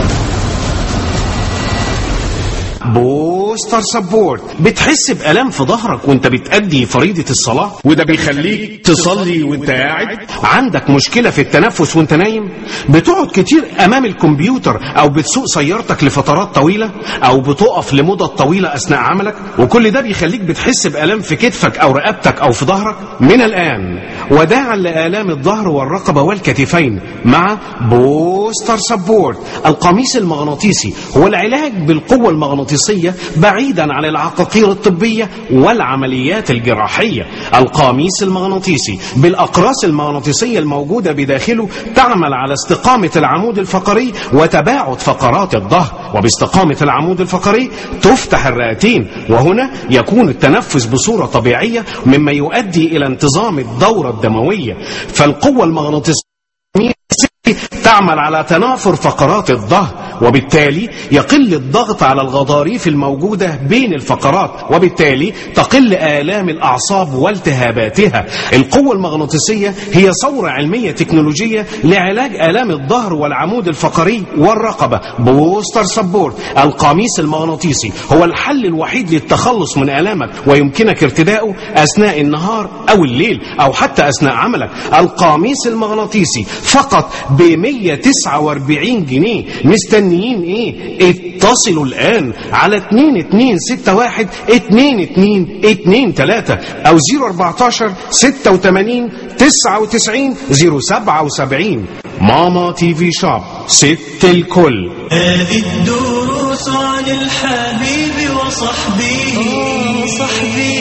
بوستر سبورت. بتحس بآلام في ظهرك وانت بتأدي فريضة الصلاة، وده بيخليك تصلي وانت قاعد؟ عندك مشكلة في التنفس وانت نايم؟ بتقعد كتير امام الكمبيوتر، او بتسوق سيارتك لفترات طويلة، او بتقف لمدة طويلة اثناء عملك، وكل ده بيخليك بتحس بآلام في كتفك او رقبتك او في ظهرك؟ من الآن وداعا لآلام الظهر والرقبة والكتفين مع بوستر سبورت. القميص المغناطيسي هو العلاج بالقوة المغناطيسية بعيدا عن العقاقير الطبية والعمليات الجراحية. القميص المغناطيسي بالأقراص المغناطيسية الموجودة بداخله تعمل على استقامة العمود الفقري وتباعد فقرات الظهر، وباستقامة العمود الفقري تفتح الرئتين، وهنا يكون التنفس بصورة طبيعية مما يؤدي إلى انتظام الدورة الدموية. فالقوة المغناطيسية تعمل على تنافر فقرات الظهر، وبالتالي يقل الضغط على الغضاريف الموجودة بين الفقرات، وبالتالي تقل آلام الأعصاب والتهاباتها. القوة المغناطيسية هي ثورة علمية تكنولوجية لعلاج آلام الظهر والعمود الفقري والرقبة. بوستر سبورت القميص المغناطيسي هو الحل الوحيد للتخلص من آلامك، ويمكنك ارتداؤه أثناء النهار أو الليل أو حتى أثناء عملك. القميص المغناطيسي فقط ب مئة وتسعة وأربعين جنيه. مستنيين ايه؟ اتصلوا الآن على اتنين اتنين ستة واحد اتنين اتنين اتنين تلاتة او صفر أربعتاشر ستة وثمانين تسعة وتسعين صفر سبعة وسبعين. ماما تي في شوب، ست الكل. هذه الدروس عن الحبيب وصحبه صحبه